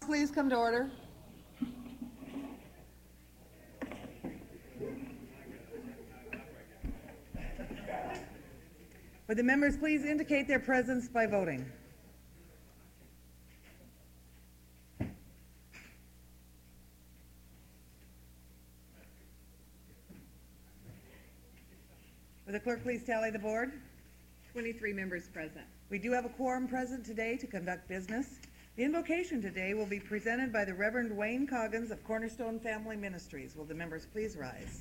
Please come to order. Would the members please indicate their presence by voting? Would the clerk please tally the board? 23 members present. We do have a quorum present today to conduct business. The invocation today will be presented by the Reverend Wayne Coggins of Cornerstone Family Ministries. Will the members please rise?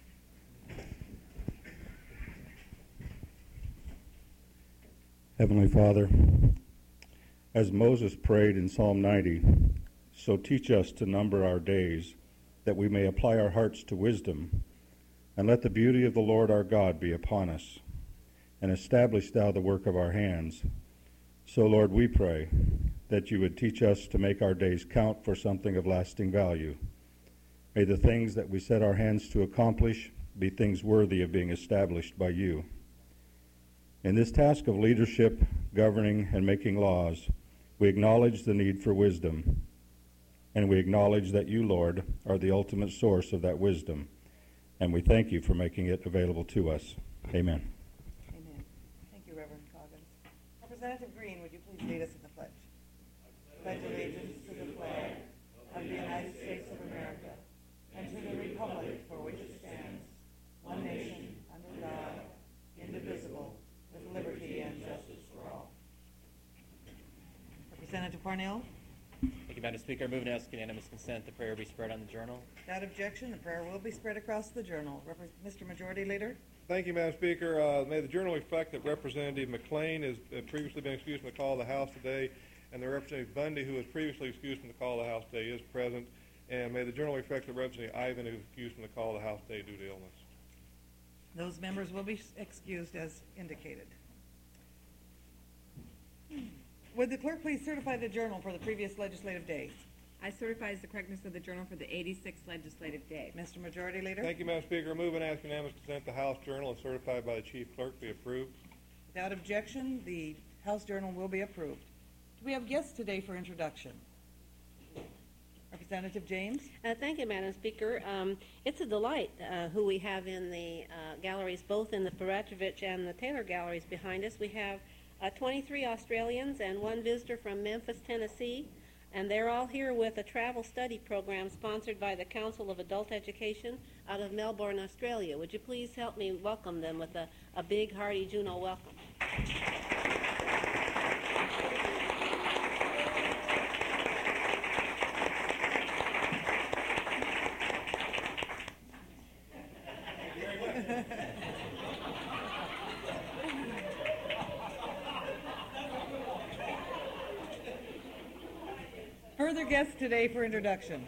Heavenly Father, as Moses prayed in Psalm 90, so teach us to number our days, that we may apply our hearts to wisdom, and let the beauty of the Lord our God be upon us, and establish thou the work of our hands. So, Lord, we pray that you would teach us to make our days count for something of lasting value. May the things that we set our hands to accomplish be things worthy of being established by you. In this task of leadership, governing, and making laws, we acknowledge the need for wisdom, and we acknowledge that you, Lord, are the ultimate source of that wisdom, and we thank you for making it available to us. Amen. Amen. Thank you, Reverend Coggins. Representative Green, would you please lead us in the pledge? Pledge allegiance to the flag of the United States of America and to the republic for which it stands, one nation, under God, indivisible, with liberty and justice for all. Representative Parnell? Thank you, Madam Speaker. I move and ask unanimous consent the prayer be spread on the journal. Without objection, the prayer will be spread across the journal. Mr. Majority Leader? Thank you, Madam Speaker. May the journal reflect that Representative McLean has previously been excused from the call of the House today, and the Representative Bundy, who was previously excused from the call of the House today, is present. And may the journal reflect that Representative Ivan, who was excused from the call of the House today due to illness. Those members will be excused as indicated. Would the clerk please certify the journal for the previous legislative days? I certify the correctness of the journal for the 86th legislative day. Mr. Majority Leader? Thank you, Madam Speaker. I move and ask unanimous consent the House Journal, as certified by the Chief Clerk, be approved. Without objection, the House Journal will be approved. Do we have guests today for introduction? Representative James? Thank you, Madam Speaker. It's a delight who we have in the galleries, both in the Peratrovich and the Taylor galleries behind us. We have 23 Australians and one visitor from Memphis, Tennessee, and they're all here with a travel study program sponsored by the Council of Adult Education out of Melbourne, Australia. Would you please help me welcome them with a big, hearty Juno welcome? Further guests today for introduction.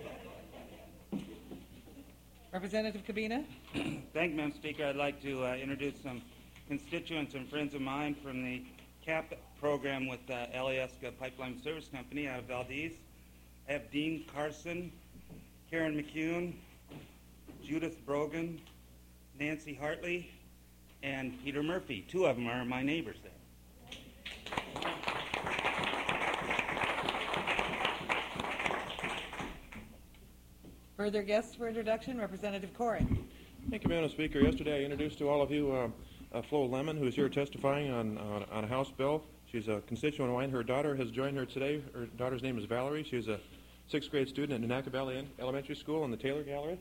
Representative Cabina? Thank you, Madam Speaker. I'd like to introduce some constituents and friends of mine from the CAP program with Alyeska Pipeline Service Company out of Valdez. I have Dean Carson, Karen McCune, Judith Brogan, Nancy Hartley, and Peter Murphy. Two of them are my neighbors there. Further guests for introduction. Representative Corey. Thank you, Madam Speaker. Yesterday I introduced to all of you Flo Lemon, who is here testifying on a House bill. She's a constituent of mine. Her daughter has joined her today. Her daughter's name is Valerie. She's a 6th grade student at Nanaca Valley Elementary School in the Taylor Gallery.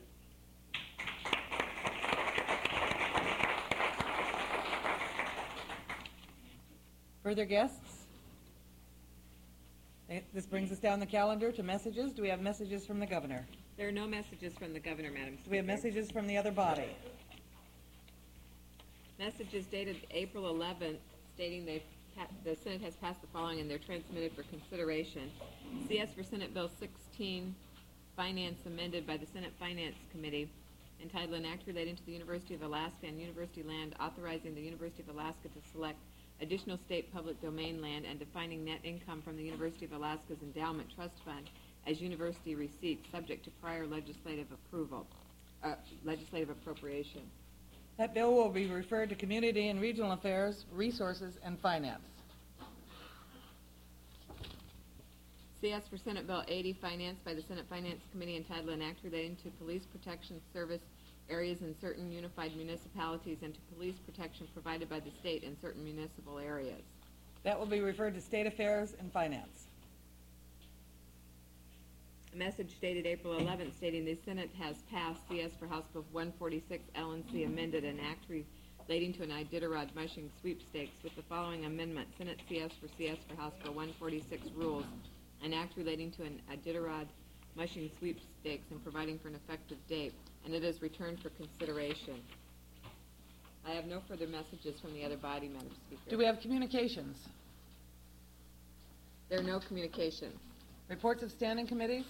Further guests? This brings us down the calendar to messages. Do we have messages from the governor? There are no messages from the governor, Madam Speaker. Do we have messages from the other body? Messages dated April 11th stating the Senate has passed the following and they're transmitted for consideration. CS for Senate Bill 16, Finance amended by the Senate Finance Committee, entitled An Act Relating to the University of Alaska and University Land, authorizing the University of Alaska to select additional state public domain land and defining net income from the University of Alaska's Endowment Trust Fund as university receipts, subject to prior legislative appropriation. That bill will be referred to Community and Regional Affairs, Resources, and Finance. CS for Senate Bill 80, financed by the Senate Finance Committee, entitled An Act Relating to Police Protection Service Areas in Certain Unified Municipalities and to Police Protection Provided by the State in Certain Municipal Areas. That will be referred to State Affairs and Finance. A message dated April 11th stating the Senate has passed CS for House Bill 146, LNC amended, an act relating to an Iditarod mushing sweepstakes with the following amendment. Senate CS for House Bill 146 rules, an act relating to an Iditarod mushing sweepstakes and providing for an effective date, and it is returned for consideration. I have no further messages from the other body, Madam Speaker. Do we have communications? There are no communications. Reports of standing committees?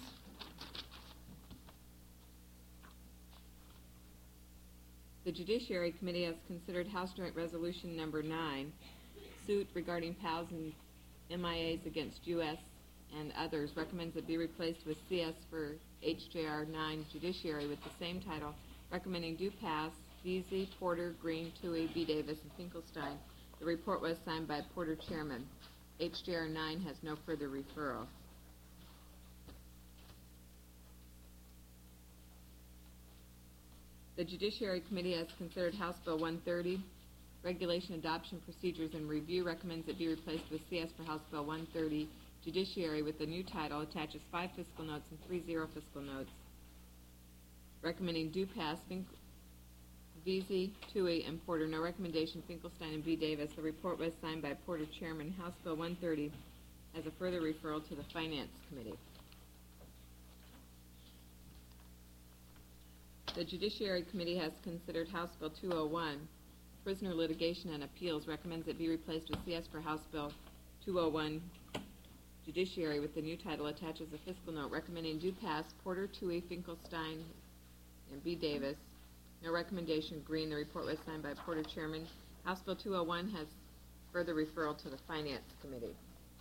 The Judiciary Committee has considered House Joint Resolution Number 9, suit regarding POWs and MIAs against U.S. and others, recommends it be replaced with CS for HJR 9 Judiciary with the same title, recommending do pass. Veazey, Porter, Green, Toohey, B. Davis, and Finkelstein. The report was signed by Porter Chairman. HJR 9 has no further referral. The Judiciary Committee has considered House Bill 130, Regulation Adoption Procedures and Review, recommends it be replaced with CS for House Bill 130, Judiciary with the new title, attaches 5 fiscal notes and 3 zero fiscal notes, recommending do pass. Veazey, Toohey, and Porter. No recommendation. Finkelstein and B. Davis. The report was signed by Porter Chairman. House Bill 130 has a further referral to the Finance Committee. The Judiciary Committee has considered House Bill 201, Prisoner Litigation and Appeals, recommends it be replaced with CS for House Bill 201, Judiciary with the new title, attaches a fiscal note, recommending do pass. Porter, Toohey, Finkelstein, and B. Davis. No recommendation. Green. The report was signed by Porter Chairman. House Bill 201 has further referral to the Finance Committee.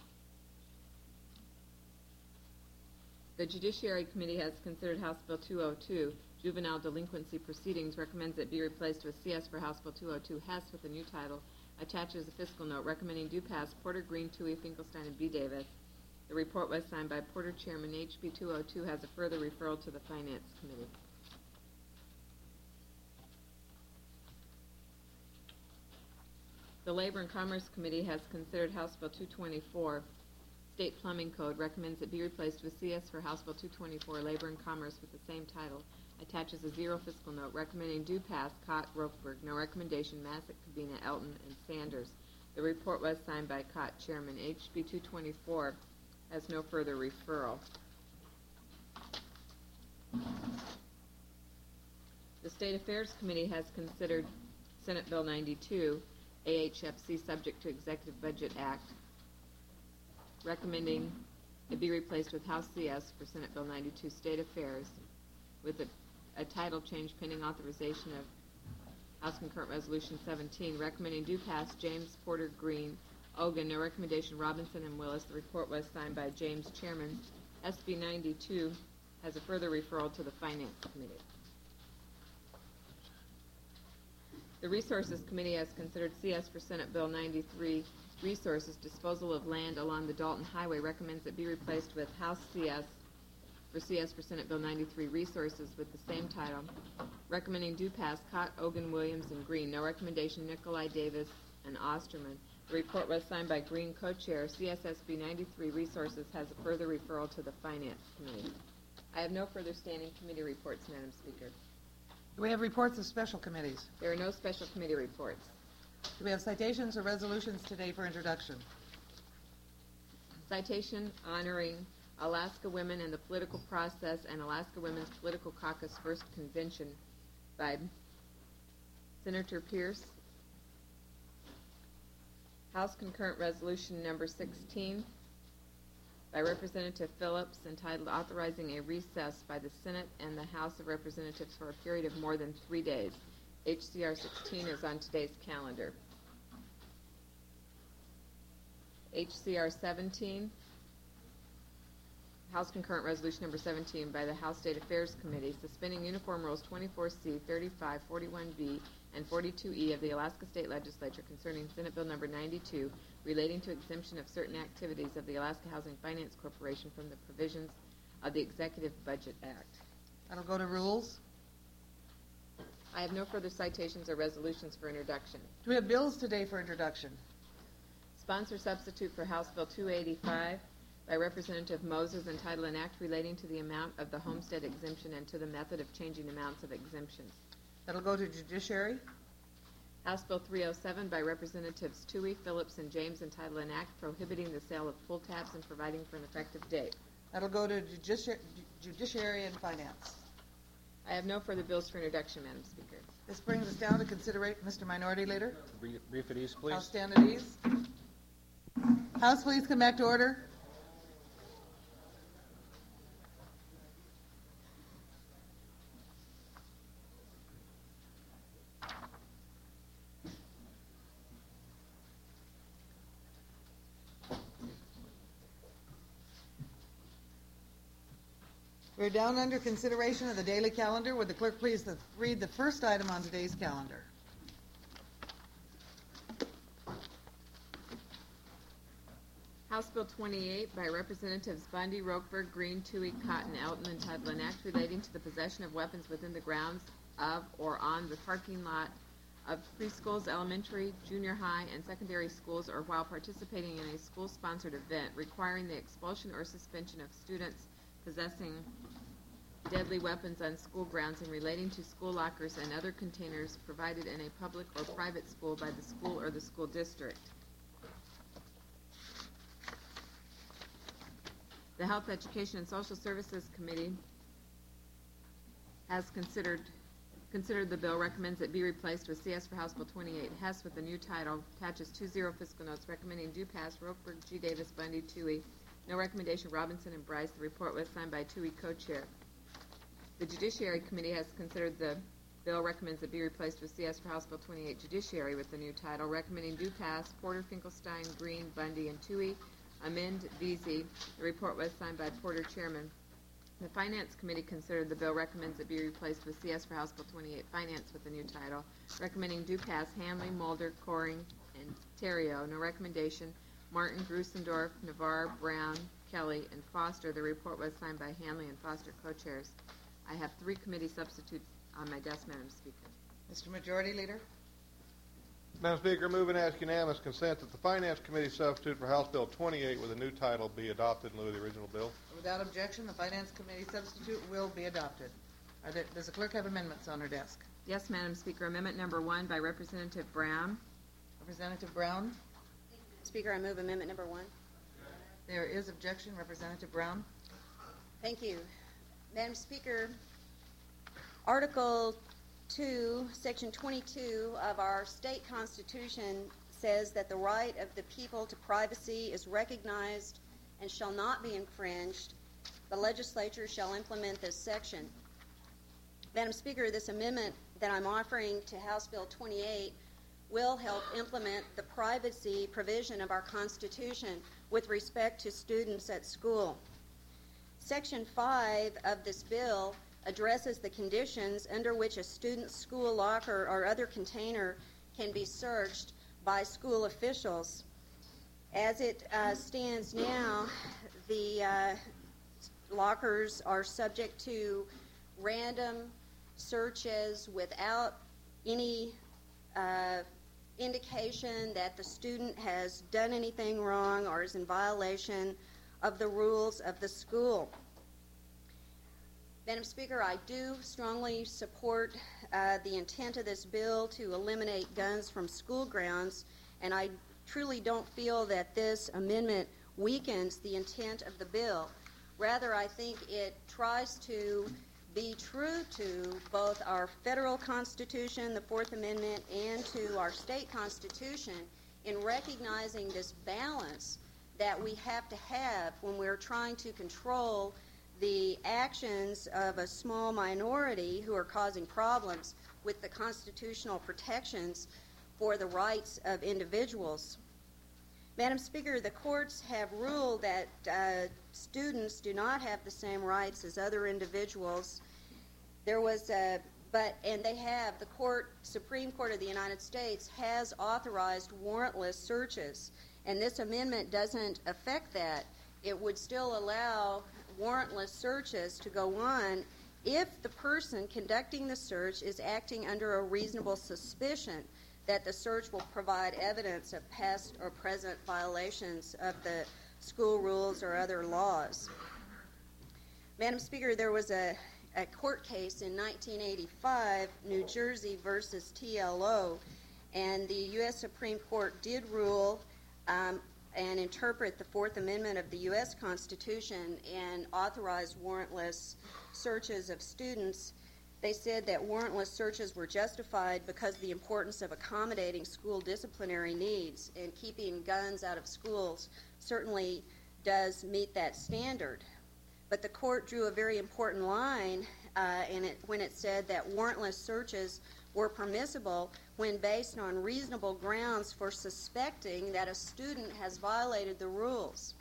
The Judiciary Committee has considered House Bill 202, Juvenile Delinquency Proceedings, recommends it be replaced with CS for House Bill 202, Hess with a new title, attaches a fiscal note, recommending do pass. Porter, Green, Toohey, Finkelstein, and B. Davis. The report was signed by Porter Chairman. HB 202 has a further referral to the Finance Committee. The Labor and Commerce Committee has considered House Bill 224, State Plumbing Code, recommends it be replaced with CS for House Bill 224, Labor and Commerce with the same title, attaches a zero fiscal note, recommending do pass. Cott, Rokeberg. No recommendation. Massick, Cabina, Elton, and Sanders. The report was signed by Cott, Chairman. HB 224 has no further referral. The State Affairs Committee has considered Senate Bill 92, AHFC subject to Executive Budget Act, recommending it be replaced with House CS for Senate Bill 92, State Affairs, with a title change pending authorization of House Concurrent Resolution 17, recommending do pass. James, Porter, Green, Ogun. No recommendation. Robinson and Willis. The report was signed by James, Chairman. SB 92 has a further referral to the Finance Committee. The Resources Committee has considered CS for Senate Bill 93, Resources, Disposal of Land Along the Dalton Highway, recommends it be replaced with House CS for Senate Bill 93, Resources with the same title, recommending do pass. Cott, Ogun, Williams, and Green. No recommendation. Nikolai, Davis, and Osterman. The report was signed by Green, co-chair. CSSB 93, Resources, has a further referral to the Finance Committee. I have no further standing committee reports, Madam Speaker. Do we have reports of special committees? There are no special committee reports. Do we have citations or resolutions today for introduction? Citation honoring Alaska Women and the Political Process and Alaska Women's Political Caucus First Convention by Senator Pierce. House Concurrent Resolution Number 16 by Representative Phillips, entitled Authorizing a Recess by the Senate and the House of Representatives for a period of more than 3 days. HCR 16 is on today's calendar. HCR 17, House Concurrent Resolution Number 17 by the House State Affairs Committee, suspending Uniform Rules 24C, 35, 41B, and 42E of the Alaska State Legislature concerning Senate Bill Number 92, relating to exemption of certain activities of the Alaska Housing Finance Corporation from the provisions of the Executive Budget Act. That'll go to rules. I have no further citations or resolutions for introduction. Do we have bills today for introduction? Sponsor substitute for House Bill 285 by Representative Moses, entitled an act relating to the amount of the homestead exemption and to the method of changing amounts of exemptions. That'll go to judiciary. House Bill 307 by Representatives Toohey, Phillips, and James, entitled an act prohibiting the sale of pull tabs and providing for an effective date. That'll go to judiciary and finance. I have no further bills for introduction, Madam Speaker. This brings us down to consider, Mr. Minority Leader. Brief at ease, please. House stand at ease. House, please come back to order. We're down under consideration of the daily calendar. Would the clerk please read the first item on today's calendar? House Bill 28 by Representatives Bundy, Rokeberg, Green, Toohey, Cotton, Elton, entitled an act relating to the possession of weapons within the grounds of or on the parking lot of preschools, elementary, junior high, and secondary schools, or while participating in a school-sponsored event, requiring the expulsion or suspension of students possessing deadly weapons on school grounds and relating to school lockers and other containers provided in a public or private school by the school or the school district. The Health, Education, and Social Services Committee has considered the bill, recommends it be replaced with CS for House Bill 28 Hess with a new title, attaches 2-0 fiscal notes, recommending do pass Rokeberg, G. Davis, Bundy, Toohey. No recommendation, Robinson and Bryce. The report was signed by Toohey, co-chair. The Judiciary Committee has considered the bill, recommends it be replaced with CS for House Bill 28 Judiciary with the new title, recommending do pass Porter, Finkelstein, Green, Bundy, and Toohey. Amend Veazey. The report was signed by Porter, chairman. The Finance Committee considered the bill, recommends it be replaced with CS for House Bill 28 Finance with the new title, recommending do pass Hanley, Mulder, Coring, and Terrio. No recommendation, Martin, Grusendorf, Navarre, Brown, Kelly, and Foster. The report was signed by Hanley and Foster, co-chairs. I have 3 committee substitutes on my desk, Madam Speaker. Mr. Majority Leader. Madam Speaker, move and ask unanimous consent that the Finance Committee substitute for House Bill 28 with a new title be adopted in lieu of the original bill. Without objection, the Finance Committee substitute will be adopted. Does the clerk have amendments on her desk? Yes, Madam Speaker. Amendment number 1 by Representative Brown. Representative Brown. Speaker, I move amendment number 1. There is objection. Representative Brown. Thank you. Madam Speaker, Article 2, Section 22 of our state constitution says that the right of the people to privacy is recognized and shall not be infringed. The legislature shall implement this section. Madam Speaker, this amendment that I'm offering to House Bill 28 will help implement the privacy provision of our Constitution with respect to students at school. Section 5 of this bill addresses the conditions under which a student's school locker or other container can be searched by school officials. As it stands now, the lockers are subject to random searches without any indication that the student has done anything wrong or is in violation of the rules of the school. Madam Speaker, I do strongly support the intent of this bill to eliminate guns from school grounds, and I truly don't feel that this amendment weakens the intent of the bill. Rather, I think it tries to be true to both our federal Constitution, the Fourth Amendment, and to our state Constitution in recognizing this balance that we have to have when we're trying to control the actions of a small minority who are causing problems with the constitutional protections for the rights of individuals. Madam Speaker, the courts have ruled that students do not have the same rights as other individuals. Supreme Court of the United States has authorized warrantless searches. And this amendment doesn't affect that. It would still allow warrantless searches to go on if the person conducting the search is acting under a reasonable suspicion that the search will provide evidence of past or present violations of the school rules or other laws. Madam Speaker, there was a court case in 1985, New Jersey versus TLO, and the U.S. Supreme Court did rule and interpret the Fourth Amendment of the U.S. Constitution and authorize warrantless searches of students. They said that warrantless searches were justified because of the importance of accommodating school disciplinary needs, and keeping guns out of schools certainly does meet that standard. But the court drew a very important line when it said that warrantless searches were permissible when based on reasonable grounds for suspecting that a student has violated the rules.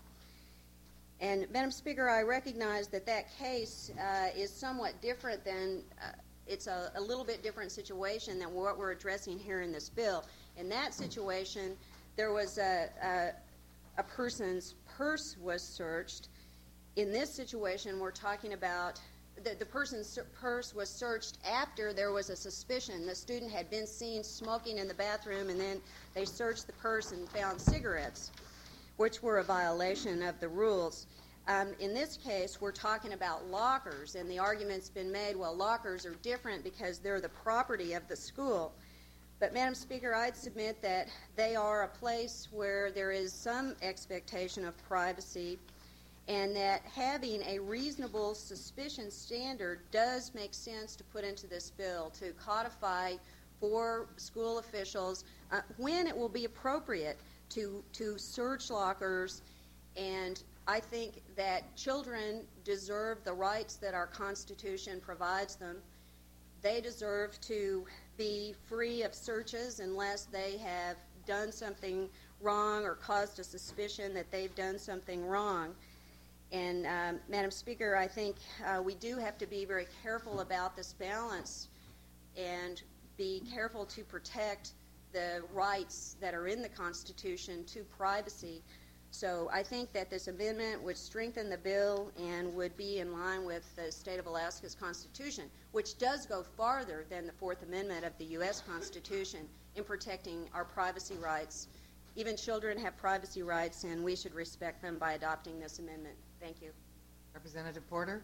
And, Madam Speaker, I recognize that that case is somewhat different than, it's a little bit different situation than what we're addressing here in this bill. In that situation, there was a person's purse was searched. In this situation, we're talking about the person's purse was searched after there was a suspicion. The student had been seen smoking in the bathroom, and then they searched the purse and found cigarettes, which were a violation of the rules. In this case, we're talking about lockers, and the argument's been made, well, lockers are different because they're the property of the school. But, Madam Speaker, I'd submit that they are a place where there is some expectation of privacy, and that having a reasonable suspicion standard does make sense to put into this bill, to codify for school officials when it will be appropriate to search lockers. And I think that children deserve the rights that our Constitution provides them. They deserve to be free of searches unless they have done something wrong or caused a suspicion that they've done something wrong. And, Madam Speaker, I think we do have to be very careful about this balance and be careful to protect the rights that are in the Constitution to privacy. So I think that this amendment would strengthen the bill and would be in line with the state of Alaska's Constitution, which does go farther than the Fourth Amendment of the U.S. Constitution in protecting our privacy rights. Even children have privacy rights, and we should respect them by adopting this amendment. Thank you. Representative Porter?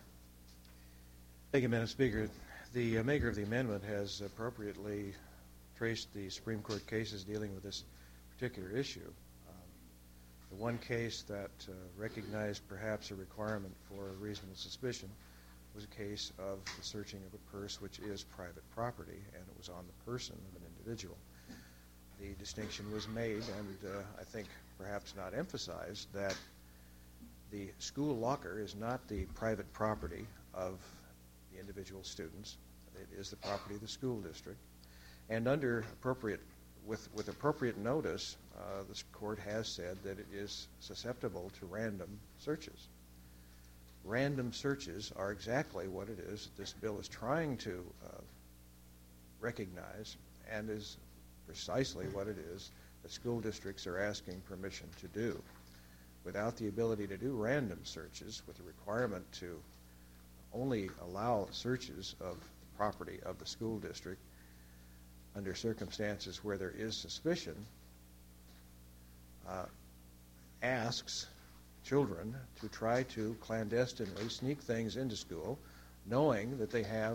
Thank you, Madam Speaker. The maker of the amendment has appropriately traced the Supreme Court cases dealing with this particular issue. The one case that recognized perhaps a requirement for a reasonable suspicion was a case of the searching of a purse, which is private property, and it was on the person of an individual. The distinction was made, and I think perhaps not emphasized, that the school locker is not the private property of the individual students. It is the property of the school district. And under appropriate, with appropriate notice, this court has said that it is susceptible to random searches. Random searches are exactly what it is that this bill is trying to recognize, and is precisely what it is that school districts are asking permission to do. Without the ability to do random searches, with the requirement to only allow searches of the property of the school district under circumstances where there is suspicion, asks children to try to clandestinely sneak things into school, knowing that they have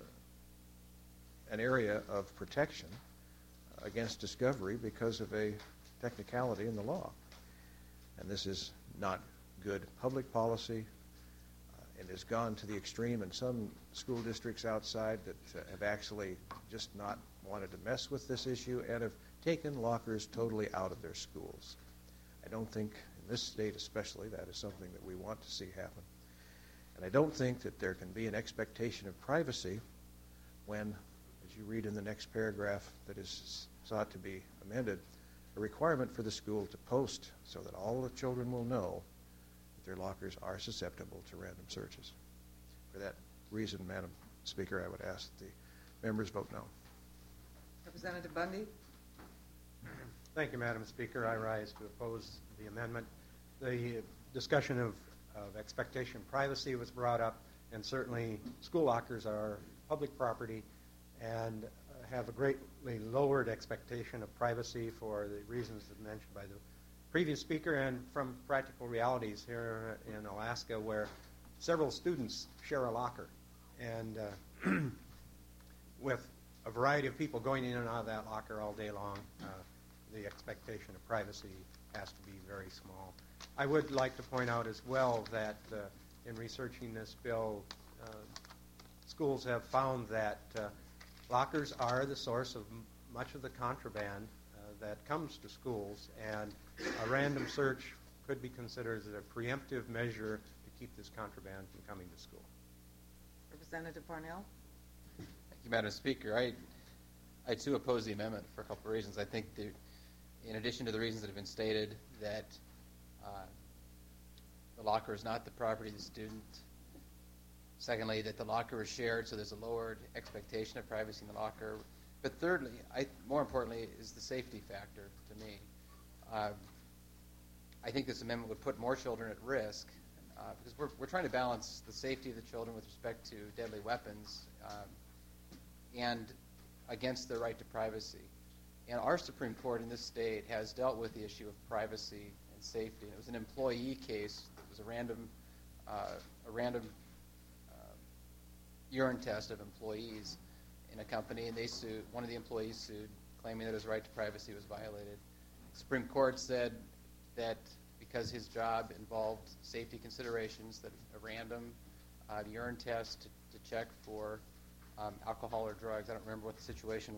an area of protection against discovery because of a technicality in the law. And this is not good public policy. It has gone to the extreme in some school districts outside that have actually just not wanted to mess with this issue and have taken lockers totally out of their schools. I don't think, in this state especially, that is something that we want to see happen. And I don't think that there can be an expectation of privacy when, as you read in the next paragraph that is sought to be amended, a requirement for the school to post so that all the children will know that their lockers are susceptible to random searches. For that reason, Madam Speaker, I would ask that the members vote no. Representative Bundy? Thank you, Madam Speaker. I rise to oppose the amendment. The discussion of expectation privacy was brought up, and certainly school lockers are public property and have a greatly lowered expectation of privacy for the reasons that mentioned by the previous speaker and from practical realities here in Alaska where several students share a locker. And with a variety of people going in and out of that locker all day long, the expectation of privacy has to be very small. I would like to point out as well that in researching this bill, schools have found that lockers are the source of much of the contraband that comes to schools, and a random search could be considered as a preemptive measure to keep this contraband from coming to school. Representative Parnell? Thank you, Madam Speaker. I too oppose the amendment for a couple of reasons. I think in addition to the reasons that have been stated, that the locker is not the property of the student. Secondly, that the locker is shared, so there's a lowered expectation of privacy in the locker. But thirdly, more importantly, is the safety factor to me. I think this amendment would put more children at risk because we're trying to balance the safety of the children with respect to deadly weapons and against their right to privacy. And our Supreme Court in this state has dealt with the issue of privacy and safety. And it was an employee case. It was a random urine test of employees in a company, and one of the employees sued, claiming that his right to privacy was violated. The Supreme Court said that because his job involved safety considerations, that a random urine test to check for alcohol or drugs, I don't remember what the situation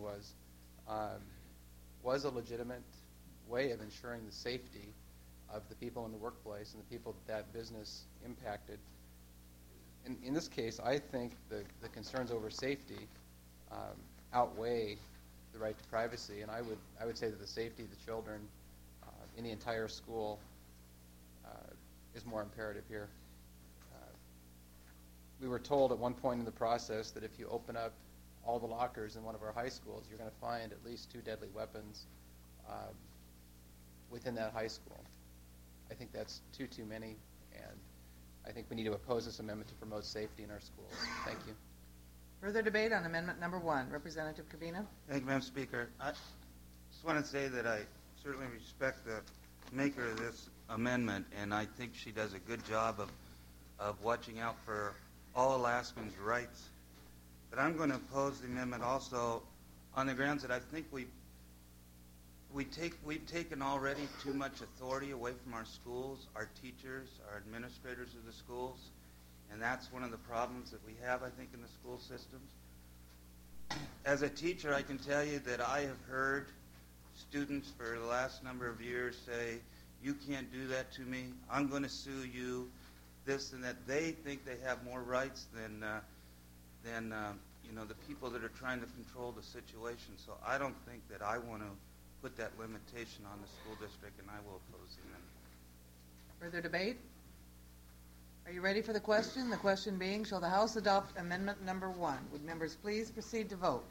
was a legitimate way of ensuring the safety of the people in the workplace and the people that business impacted. In this case, I think the concerns over safety outweigh the right to privacy, and I would say that the safety of the children in the entire school is more imperative here. We were told at one point in the process that if you open up all the lockers in one of our high schools, you're going to find at least 2 deadly weapons within that high school. I think that's too many, and I think we need to oppose this amendment to promote safety in our schools. Thank you. Further debate on amendment number 1. Representative Covina? Thank you, Madam Speaker. I just want to say that I certainly respect the maker of this amendment, and I think she does a good job of watching out for all Alaskans' rights. But I'm going to oppose the amendment also on the grounds that I think we've taken already too much authority away from our schools, our teachers, our administrators of the schools, and that's one of the problems that we have, I think, in the school systems. As a teacher, I can tell you that I have heard students for the last number of years say, "You can't do that to me. I'm going to sue you," this and that. They think they have more rights than the people that are trying to control the situation. So I don't think that I want to put that limitation on the school district, and I will oppose the amendment. Further debate? Are you ready for the question? The question being, shall the House adopt amendment number 1? Would members please proceed to vote?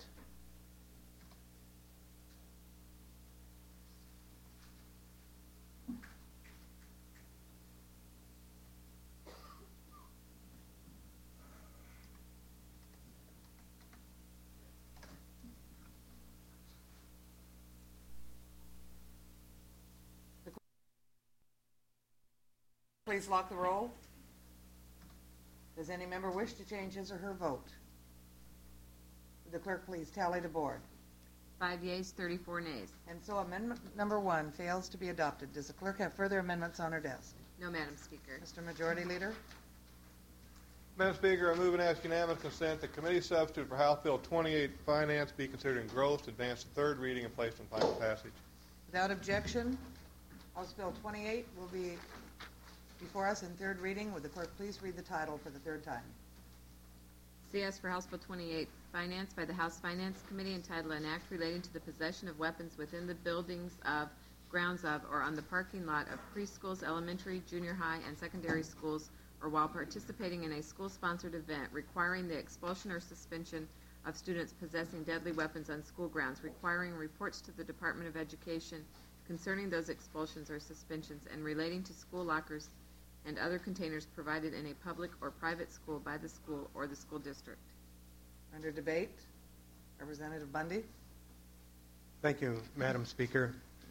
Please lock the roll. Does any member wish to change his or her vote? Would the clerk please tally the board? 5 yeas, 34 nays. And so amendment number 1 fails to be adopted. Does the clerk have further amendments on her desk? No, Madam Speaker. Mr. Majority Leader? Madam Speaker, I move and ask unanimous consent that committee substitute for House Bill 28 Finance be considered engrossed, advanced to 3rd reading, and placed on final passage. Without objection, House Bill 28 will be before us in 3rd reading. Would the clerk please read the title for the 3rd time? CS for House Bill 28, Finance by the House Finance Committee, entitled An Act Relating to the Possession of Weapons Within the Buildings of, Grounds of, or on the Parking Lot of Preschools, Elementary, Junior High, and Secondary Schools, or while participating in a school-sponsored event, requiring the expulsion or suspension of students possessing deadly weapons on school grounds, requiring reports to the Department of Education concerning those expulsions or suspensions and relating to school lockers and other containers provided in a public or private school by the school or the school district. Under debate, Representative Bundy. Thank you, Madam Speaker.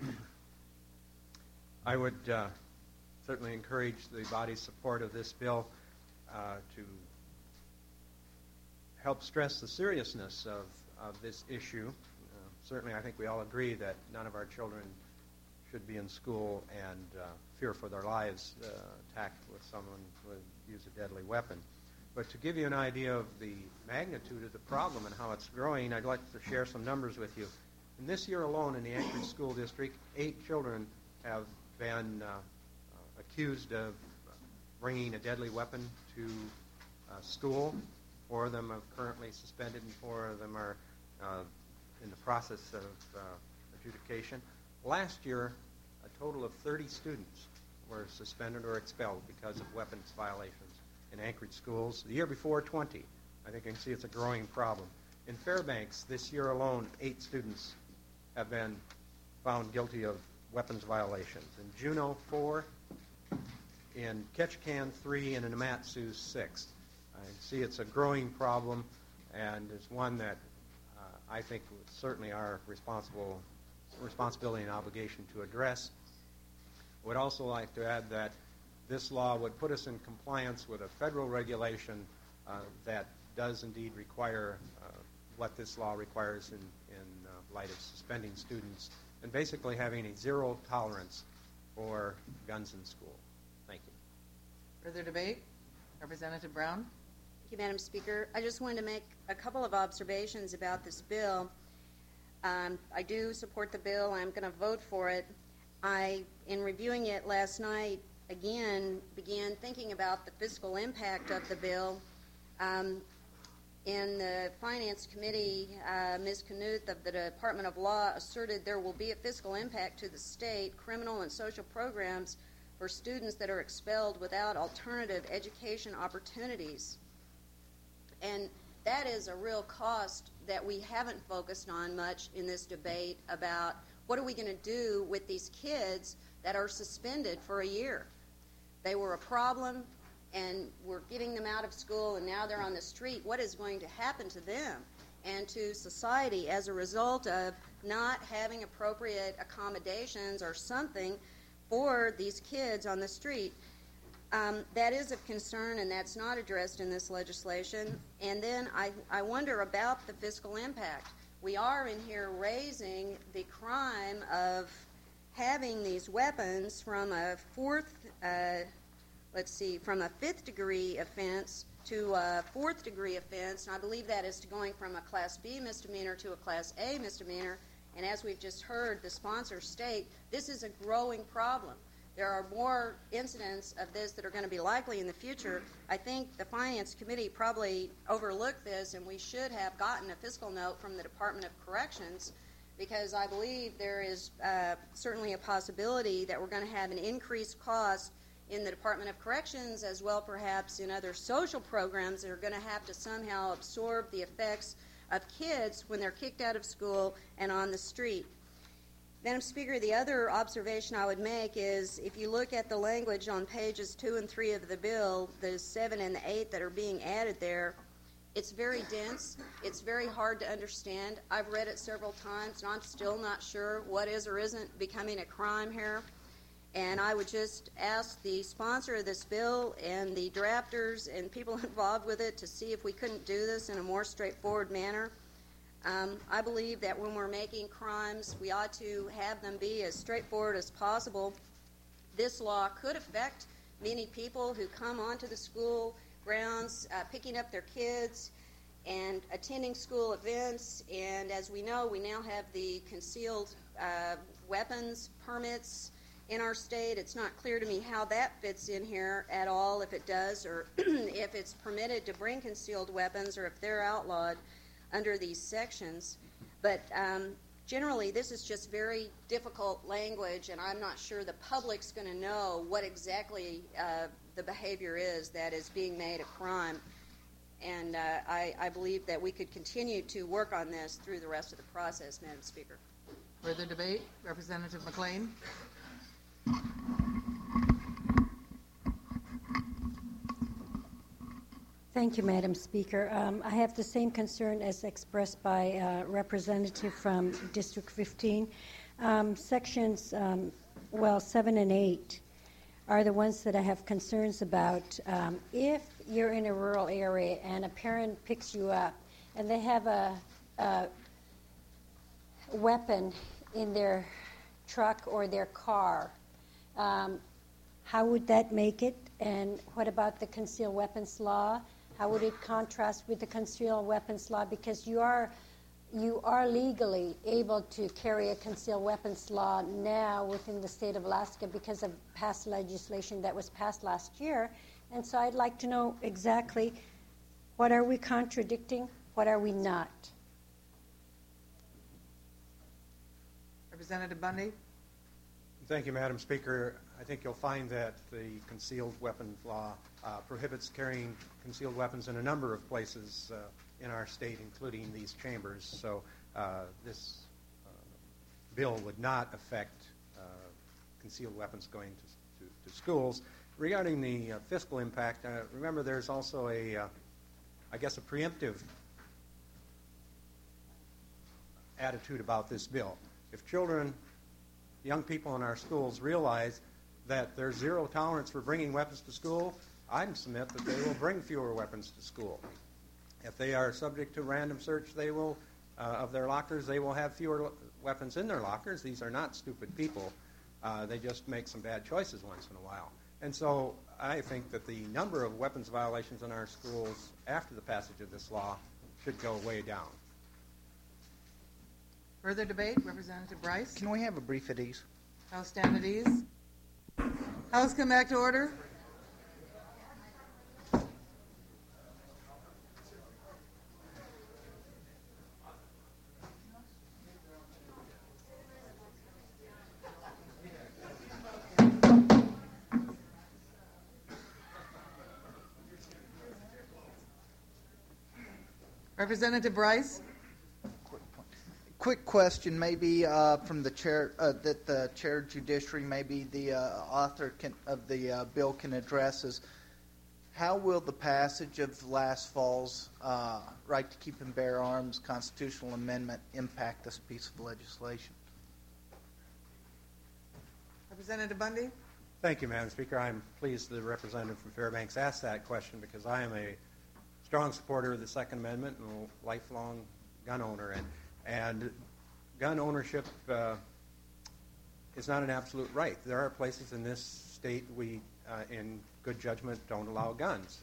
I would certainly encourage the body's support of this bill to help stress the seriousness of this issue. Certainly, I think we all agree that none of our children should be in school and fear for their lives attacked with someone who would use a deadly weapon. But to give you an idea of the magnitude of the problem and how it's growing, I'd like to share some numbers with you. In this year alone in the Anchorage School District, 8 children have been accused of bringing a deadly weapon to school. 4 of them are currently suspended and 4 of them are in the process of adjudication. Last year, a total of 30 students were suspended or expelled because of weapons violations in Anchorage schools. The year before, 20. I think you can see it's a growing problem. In Fairbanks, this year alone, 8 students have been found guilty of weapons violations. In Juneau, 4. In Ketchikan, 3. And in Amatsu, 6. I see it's a growing problem, and it's one that I think it's certainly our responsibility and obligation to address. I would also like to add that this law would put us in compliance with a federal regulation that does indeed require what this law requires in light of suspending students and basically having a zero tolerance for guns in school. Thank you. Further debate? Representative Brown. Thank you, Madam Speaker. I just wanted to make a couple of observations about this bill. I do support the bill. I'm going to vote for it. In reviewing it last night, again, began thinking about the fiscal impact of the bill. In the Finance Committee, Ms. Knuth of the Department of Law asserted there will be a fiscal impact to the state, criminal and social programs for students that are expelled without alternative education opportunities. And that is a real cost that we haven't focused on much in this debate about what are we going to do with these kids that are suspended for a year. They were a problem, and we're getting them out of school, and now they're on the street. What is going to happen to them and to society as a result of not having appropriate accommodations or something for these kids on the street? That is of concern, and that's not addressed in this legislation. And then I wonder about the fiscal impact. We are in here raising the crime of having these weapons from a fifth degree offense to a fourth degree offense, and I believe that is going from a Class B misdemeanor to a Class A misdemeanor. And as we've just heard the sponsor state, this is a growing problem. There are more incidents of this that are going to be likely in the future. I think the Finance Committee probably overlooked this, and we should have gotten a fiscal note from the Department of Corrections, because I believe there is certainly a possibility that we're going to have an increased cost in the Department of Corrections, as well perhaps in other social programs that are going to have to somehow absorb the effects of kids when they're kicked out of school and on the street. Madam Speaker, the other observation I would make is if you look at the language on pages 2 and 3 of the bill, the 7 and the 8 that are being added there, it's very dense. It's very hard to understand. I've read it several times, and I'm still not sure what is or isn't becoming a crime here. And I would just ask the sponsor of this bill and the drafters and people involved with it to see if we couldn't do this in a more straightforward manner. I believe that when we're making crimes, we ought to have them be as straightforward as possible. This law could affect many people who come onto the school grounds, picking up their kids and attending school events. And as we know, we now have the concealed weapons permits in our state. It's not clear to me how that fits in here at all, if it does, or if it's permitted to bring concealed weapons, or if they're outlawed under these sections. But generally, this is just very difficult language, and I'm not sure the public's going to know what exactly the behavior is that is being made a crime. And I believe that we could continue to work on this through the rest of the process, Madam Speaker. Further debate? Representative McLean? Thank you, Madam Speaker. I have the same concern as expressed by a representative from District 15. Sections 7 and 8 are the ones that I have concerns about. If you're in a rural area and a parent picks you up and they have a weapon in their truck or their car, how would that make it? And what about the concealed weapons law? How would it contrast with the concealed weapons law? Because you are legally able to carry a concealed weapons law now within the state of Alaska because of past legislation that was passed last year. And so I'd like to know exactly what are we contradicting, what are we not? Representative Bundy? Thank you, Madam Speaker. I think you'll find that the concealed weapons law prohibits carrying concealed weapons in a number of places in our state, including these chambers. So this bill would not affect concealed weapons going to schools. Regarding the fiscal impact, remember there's also a preemptive attitude about this bill. If children, young people in our schools realize that there's zero tolerance for bringing weapons to school, I'd submit that they will bring fewer weapons to school. If they are subject to random search, they will of their lockers, they will have fewer weapons in their lockers. These are not stupid people. They just make some bad choices once in a while. And so I think that the number of weapons violations in our schools after the passage of this law should go way down. Further debate? Representative Bryce? Can we have a brief at ease? House stand at ease. House come back to order. Representative Bryce? Quick question, maybe from the chair, that the chair judiciary, maybe the author of the bill can address is, how will the passage of last fall's right to keep and bear arms constitutional amendment impact this piece of legislation? Representative Bundy? Thank you, Madam Speaker. I'm pleased the representative from Fairbanks asked that question because I am a strong supporter of the Second Amendment and a lifelong gun owner. And gun ownership is not an absolute right. There are places in this state we, in good judgment, don't allow guns.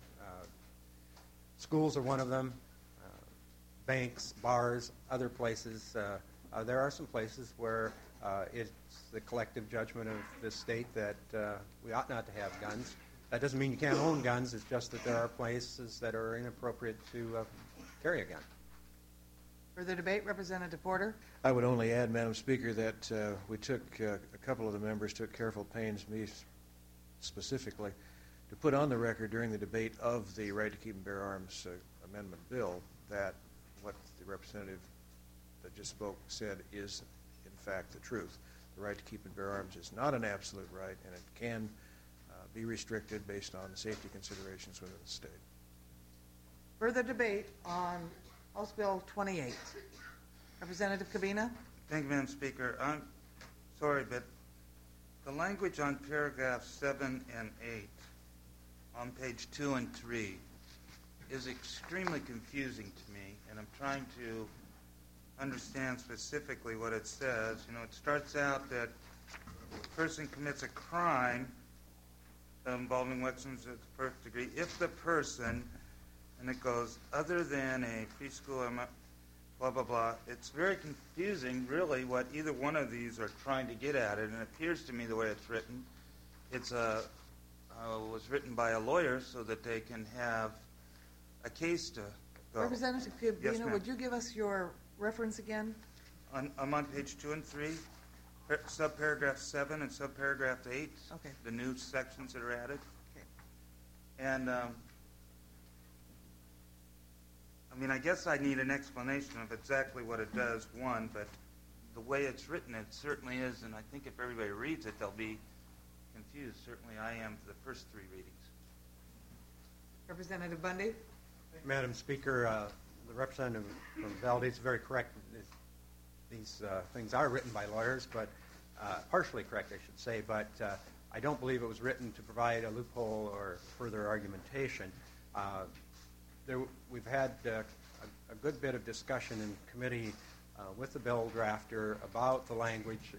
Schools are one of them. Banks, bars, other places. There are some places where it's the collective judgment of this state that we ought not to have guns. That doesn't mean you can't own guns. It's just that there are places that are inappropriate to carry a gun. Further debate? Representative Porter? I would only add, Madam Speaker, that we took, a couple of the members took careful pains, me specifically, to put on the record during the debate of the Right to Keep and Bear Arms Amendment bill that what the representative that just spoke said is, in fact, the truth. The right to keep and bear arms is not an absolute right, and it can be restricted based on safety considerations within the state. Further debate on House Bill 28. Representative Cabina? Thank you, Madam Speaker. I'm sorry, but the language on paragraphs 7 and 8 on page 2 and 3 is extremely confusing to me, and I'm trying to understand specifically what it says. You know, it starts out that a person commits a crime involving weapons of the first degree if the person, and it goes, other than a preschool, blah, blah, blah. It's very confusing, really, what either one of these are trying to get at it, and it appears to me the way it's written, it's was written by a lawyer so that they can have a case to go. Representative Cabina, Yes, ma'am. would you give us your reference again? I'm on page 2 and 3, subparagraph 7 and subparagraph 8, okay. The new sections that are added. Okay. And I mean, I guess I need an explanation of exactly what it does, one, but the way it's written, it certainly is, and I think if everybody reads it, they'll be confused. Certainly I am for the first three readings. Representative Bundy? Madam Speaker, the representative from Valdez is very correct. These things are written by lawyers, but partially correct, I should say, but I don't believe it was written to provide a loophole or further argumentation. We've had a good bit of discussion in committee with the bill drafter about the language.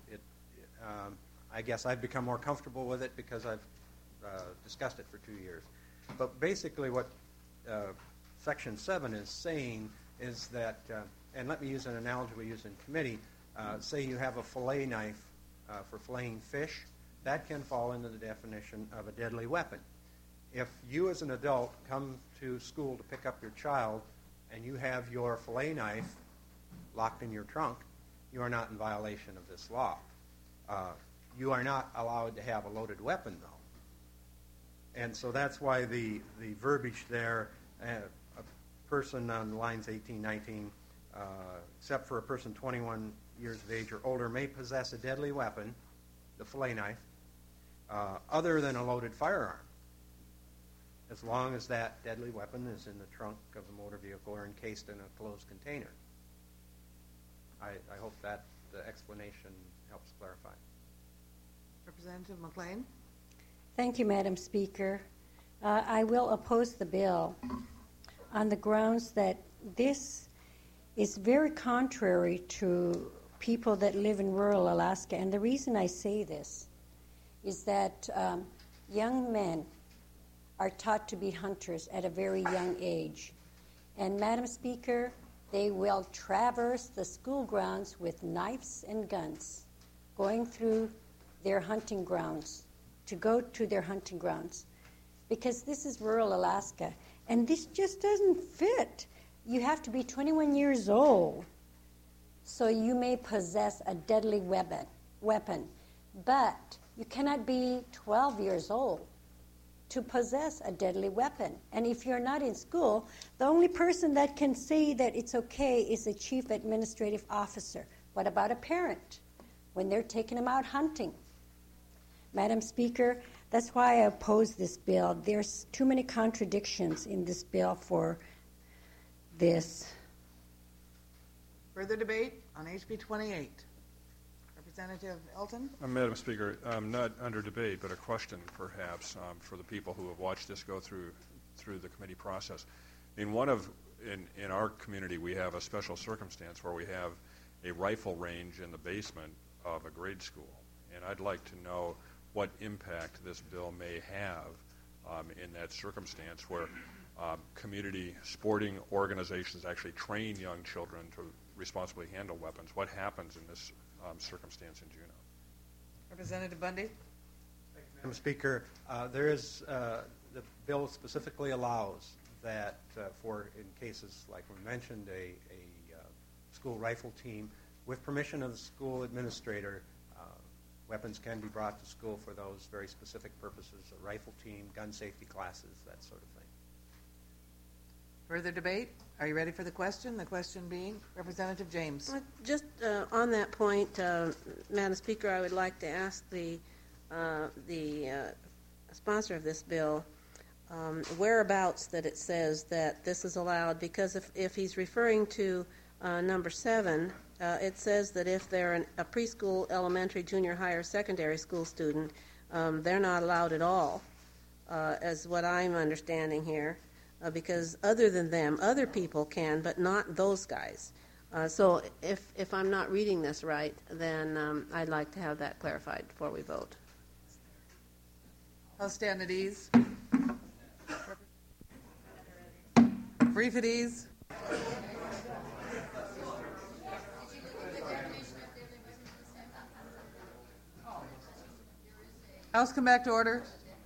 I guess I've become more comfortable with it because I've discussed it for 2 years. But basically what Section 7 is saying is that, and let me use an analogy we use in committee, say you have a fillet knife for filleting fish, that can fall into the definition of a deadly weapon. If you as an adult come to school to pick up your child and you have your fillet knife locked in your trunk, you are not in violation of this law. You are not allowed to have a loaded weapon, though. And so that's why the verbiage there, a person on lines 18, 19, except for a person 21 years of age or older, may possess a deadly weapon, the fillet knife, other than a loaded firearm, as long as that deadly weapon is in the trunk of the motor vehicle or encased in a closed container. I hope that the explanation helps clarify. Representative McLean? Thank you, Madam Speaker. I will oppose the bill on the grounds that this is very contrary to people that live in rural Alaska. And the reason I say this is that young men are taught to be hunters at a very young age. And, Madam Speaker, they will traverse the school grounds with knives and guns, going through their hunting grounds, to go to their hunting grounds, because this is rural Alaska, and this just doesn't fit. You have to be 21 years old, so you may possess a deadly weapon, but you cannot be 12 years old to possess a deadly weapon. And if you're not in school, the only person that can say that it's okay is the chief administrative officer. What about a parent when they're taking them out hunting? Madam Speaker, that's why I oppose this bill. There's too many contradictions in this bill for this. Further debate on HB 28. Representative Elton? Madam Speaker, not under debate, but a question perhaps for the people who have watched this go through the committee process. In our community, we have a special circumstance where we have a rifle range in the basement of a grade school, and I'd like to know what impact this bill may have in that circumstance where community sporting organizations actually train young children to responsibly handle weapons. What happens in this circumstance in Juneau? Representative Bundy? Madam Speaker, the bill specifically allows that for in cases like we mentioned, a school rifle team, with permission of the school administrator, weapons can be brought to school for those very specific purposes, a rifle team, gun safety classes, that sort of thing. Further debate? Are you ready for the question? The question being Representative James. Just on that point, Madam Speaker, I would like to ask the sponsor of this bill whereabouts that it says that this is allowed, because if he's referring to number 7, it says that if they're a preschool, elementary, junior high, or secondary school student, they're not allowed at all, as what I'm understanding here, because other than them, other people can, but not those guys. So if I'm not reading this right, then I'd like to have that clarified before we vote. I'll stand at ease. Brief at ease. House, come back to order.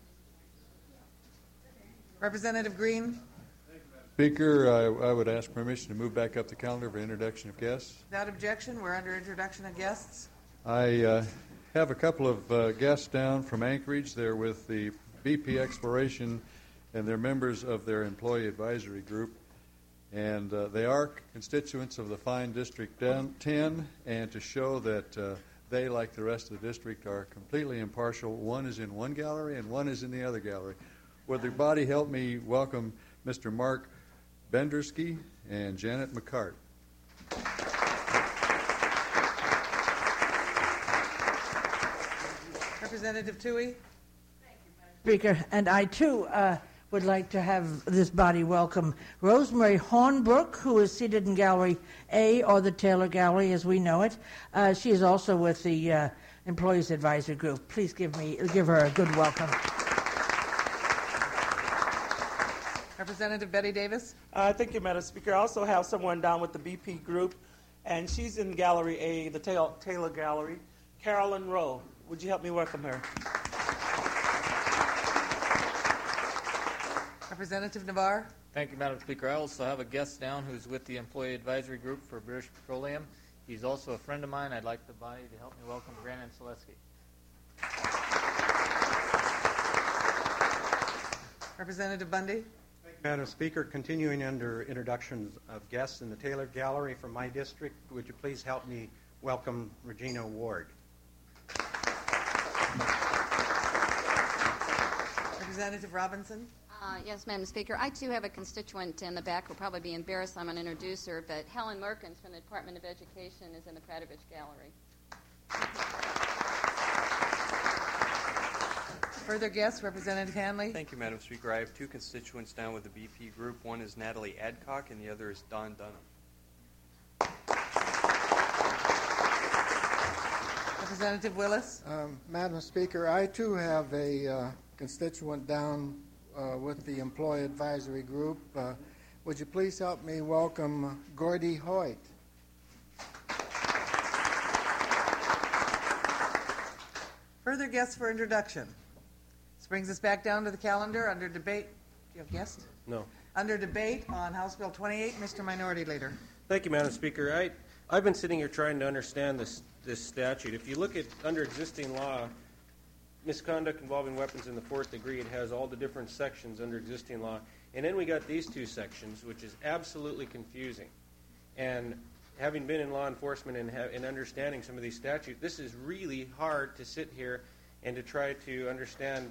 Representative Green. Speaker, I would ask permission to move back up the calendar for introduction of guests. Without objection, we're under introduction of guests. I have a couple of guests down from Anchorage. They're with the BP Exploration, and they're members of their employee advisory group. And they are constituents of the fine District 10, and to show that they, like the rest of the district, are completely impartial. One is in one gallery and one is in the other gallery. Would the body help me welcome Mr. Mark Bendersky and Janet McCart. Representative Toohey? Speaker, and I too would like to have this body welcome Rosemary Hornbrook, who is seated in Gallery A, or the Taylor Gallery as we know it. She is also with the Employees Advisory Group. Please give her a good welcome. Representative Betty Davis? Thank you, Madam Speaker. I also have someone down with the BP Group, and she's in Gallery A, the Taylor Gallery, Carolyn Rowe. Would you help me welcome her? Representative Navarre? Thank you, Madam Speaker. I also have a guest down who's with the Employee Advisory Group for British Petroleum. He's also a friend of mine. I'd like the body to help me welcome Brandon Selesky. Representative Bundy? Thank you, Madam Speaker. Continuing under introductions of guests in the Taylor Gallery from my district, would you please help me welcome Regina Ward? Representative Robinson? Yes, Madam Speaker. I, too, have a constituent in the back who'll probably be embarrassed I'm going to introduce her, but Helen Merkins from the Department of Education is in the Pratovich Gallery. Further guests, Representative Hanley? Thank you, Madam Speaker. I have two constituents down with the BP Group. One is Natalie Adcock, and the other is Don Dunham. Representative Willis? Madam Speaker, I too have a constituent down with the Employee Advisory Group. Would you please help me welcome Gordy Hoyt? Further guests for introduction. This brings us back down to the calendar under debate. Do you have guests? No. Under debate on House Bill 28, Mr. Minority Leader. Thank you, Madam Speaker. I've been sitting here trying to understand this statute. If you look at under existing law, misconduct involving weapons in the fourth degree, it has all the different sections under existing law. And then we got these two sections, which is absolutely confusing. And having been in law enforcement and understanding some of these statutes, this is really hard to sit here and to try to understand,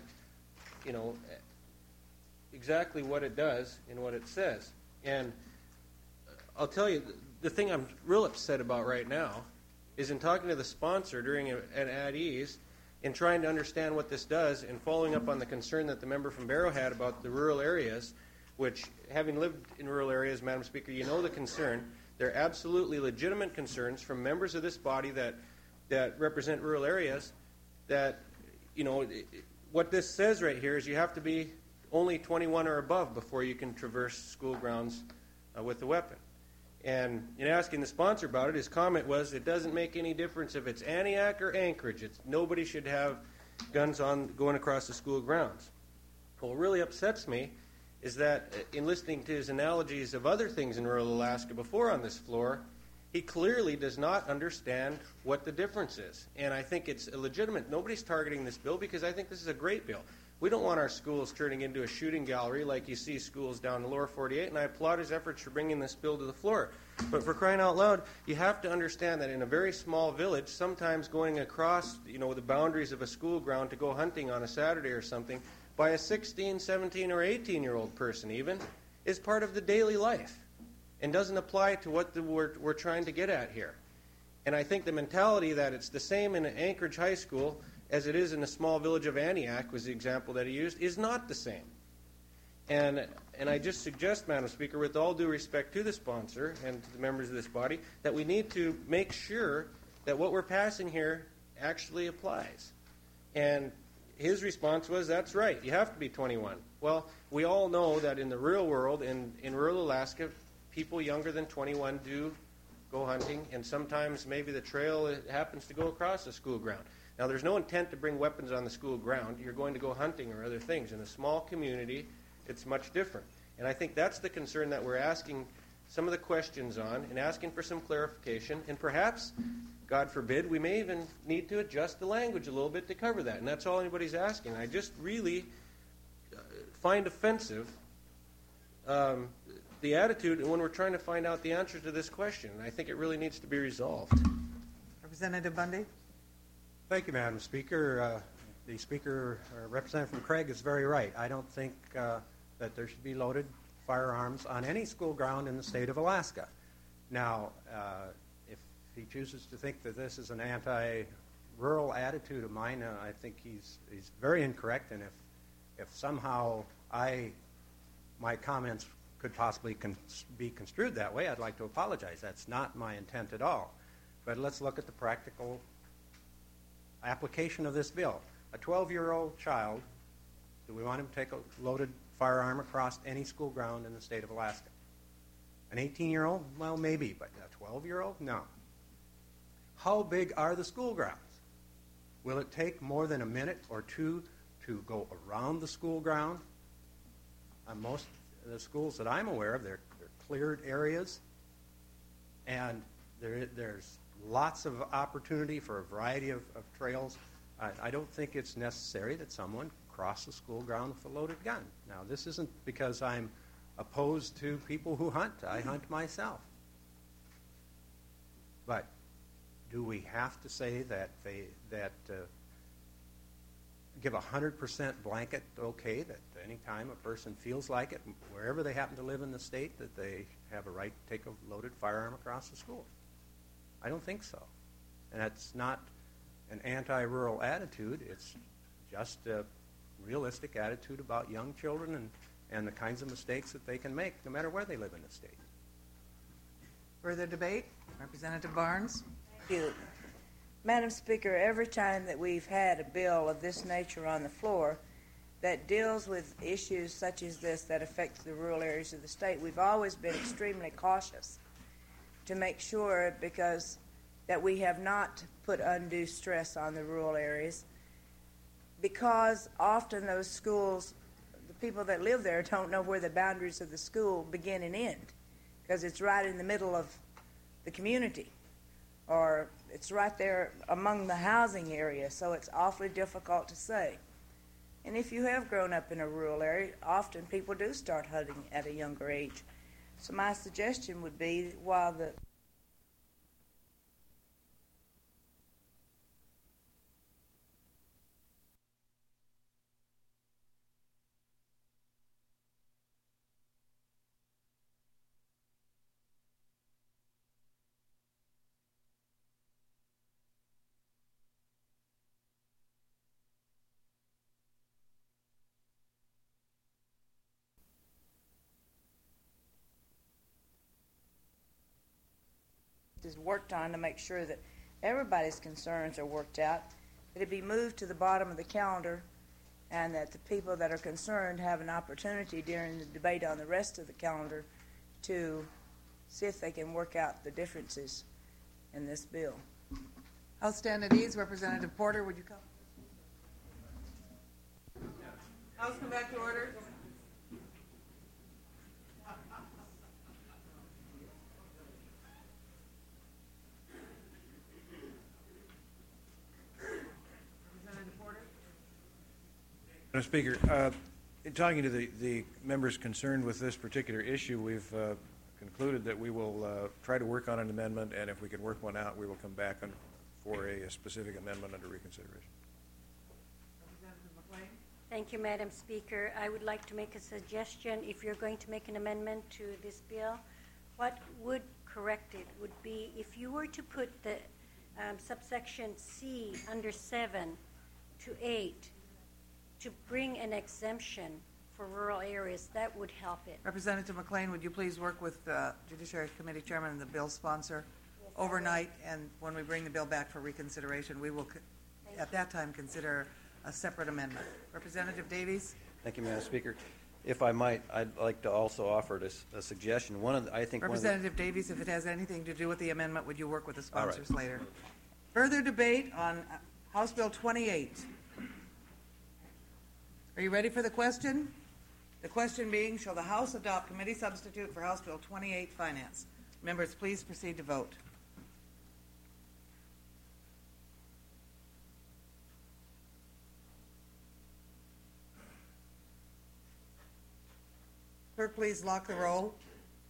exactly what it does and what it says. And I'll tell you, the thing I'm real upset about right now is in talking to the sponsor during an at ease and trying to understand what this does and following up on the concern that the member from Barrow had about the rural areas, which, having lived in rural areas, Madam Speaker, you know the concern. They're absolutely legitimate concerns from members of this body that represent rural areas that, what this says right here is you have to be only 21 or above before you can traverse school grounds with a weapon. And in asking the sponsor about it, his comment was, it doesn't make any difference if it's Antioch or Anchorage. Nobody should have guns going across the school grounds. What really upsets me is that in listening to his analogies of other things in rural Alaska before on this floor, he clearly does not understand what the difference is. And I think it's illegitimate. Nobody's targeting this bill because I think this is a great bill. We don't want our schools turning into a shooting gallery like you see schools down in the lower 48, and I applaud his efforts for bringing this bill to the floor. But for crying out loud, you have to understand that in a very small village, sometimes going across, the boundaries of a school ground to go hunting on a Saturday or something, by a 16, 17, or 18-year-old person even, is part of the daily life and doesn't apply to what we're trying to get at here. And I think the mentality that it's the same in Anchorage High School as it is in the small village of Antioch, was the example that he used, is not the same. And I just suggest, Madam Speaker, with all due respect to the sponsor and to the members of this body, that we need to make sure that what we're passing here actually applies. And his response was, that's right, you have to be 21. Well, we all know that in the real world, in rural Alaska, people younger than 21 do go hunting, and sometimes maybe the trail happens to go across the school ground. Now, there's no intent to bring weapons on the school ground. You're going to go hunting or other things. In a small community, it's much different. And I think that's the concern that we're asking some of the questions on and asking for some clarification. And perhaps, God forbid, we may even need to adjust the language a little bit to cover that. And that's all anybody's asking. I just really find offensive the attitude when we're trying to find out the answer to this question. And I think it really needs to be resolved. Representative Bundy? Thank you, Madam Speaker. The Speaker, Representative from Craig, is very right. I don't think that there should be loaded firearms on any school ground in the state of Alaska. Now, if he chooses to think that this is an anti-rural attitude of mine, I think he's very incorrect. And if somehow my comments could possibly be construed that way, I'd like to apologize. That's not my intent at all. But let's look at the practical application of this bill. A 12-year-old child, do we want him to take a loaded firearm across any school ground in the state of Alaska? An 18-year-old? Well, maybe, but a 12-year-old? No. How big are the school grounds? Will it take more than a minute or two to go around the school ground? On most of the schools that I'm aware of, they're cleared areas, and there's lots of opportunity for a variety of trails. I don't think it's necessary that someone cross the school ground with a loaded gun. Now, this isn't because I'm opposed to people who hunt. I hunt myself. But do we have to say that give 100% blanket okay that any time a person feels like it, wherever they happen to live in the state, that they have a right to take a loaded firearm across the school? I don't think so. And that's not an anti-rural attitude. It's just a realistic attitude about young children and the kinds of mistakes that they can make no matter where they live in the state. Further debate? Representative Barnes? Thank you. Madam Speaker, every time that we've had a bill of this nature on the floor that deals with issues such as this that affect the rural areas of the state, we've always been extremely cautious to make sure that we have not put undue stress on the rural areas, because often those schools, the people that live there don't know where the boundaries of the school begin and end, because it's right in the middle of the community, or it's right there among the housing area, so it's awfully difficult to say. And if you have grown up in a rural area, often people do start hunting at a younger age. So my suggestion would be, while the is worked on to make sure that everybody's concerns are worked out, that it be moved to the bottom of the calendar, and that the people that are concerned have an opportunity during the debate on the rest of the calendar to see if they can work out the differences in this bill. House stand at ease. Representative Porter, would you come? House come back to order. Madam Speaker, in talking to the members concerned with this particular issue, we've concluded that we will try to work on an amendment, and if we can work one out, we will come back for a specific amendment under reconsideration. Thank you, Madam Speaker. I would like to make a suggestion. If you're going to make an amendment to this bill, what would correct it would be if you were to put the subsection C under 7 to 8 to bring an exemption for rural areas. That would help it. Representative McLean, would you please work with the Judiciary Committee Chairman and the bill sponsor overnight, and when we bring the bill back for reconsideration, we will at that time consider a separate amendment. Representative Davies? Thank you, Madam Speaker. If I might, I'd like to also offer a suggestion. Representative Davies, if it has anything to do with the amendment, would you work with the sponsors later? Further debate on House Bill 28. Are you ready for the question? The question being, shall the House adopt committee substitute for House Bill 28, Finance? Members, please proceed to vote. Clerk, please lock the roll.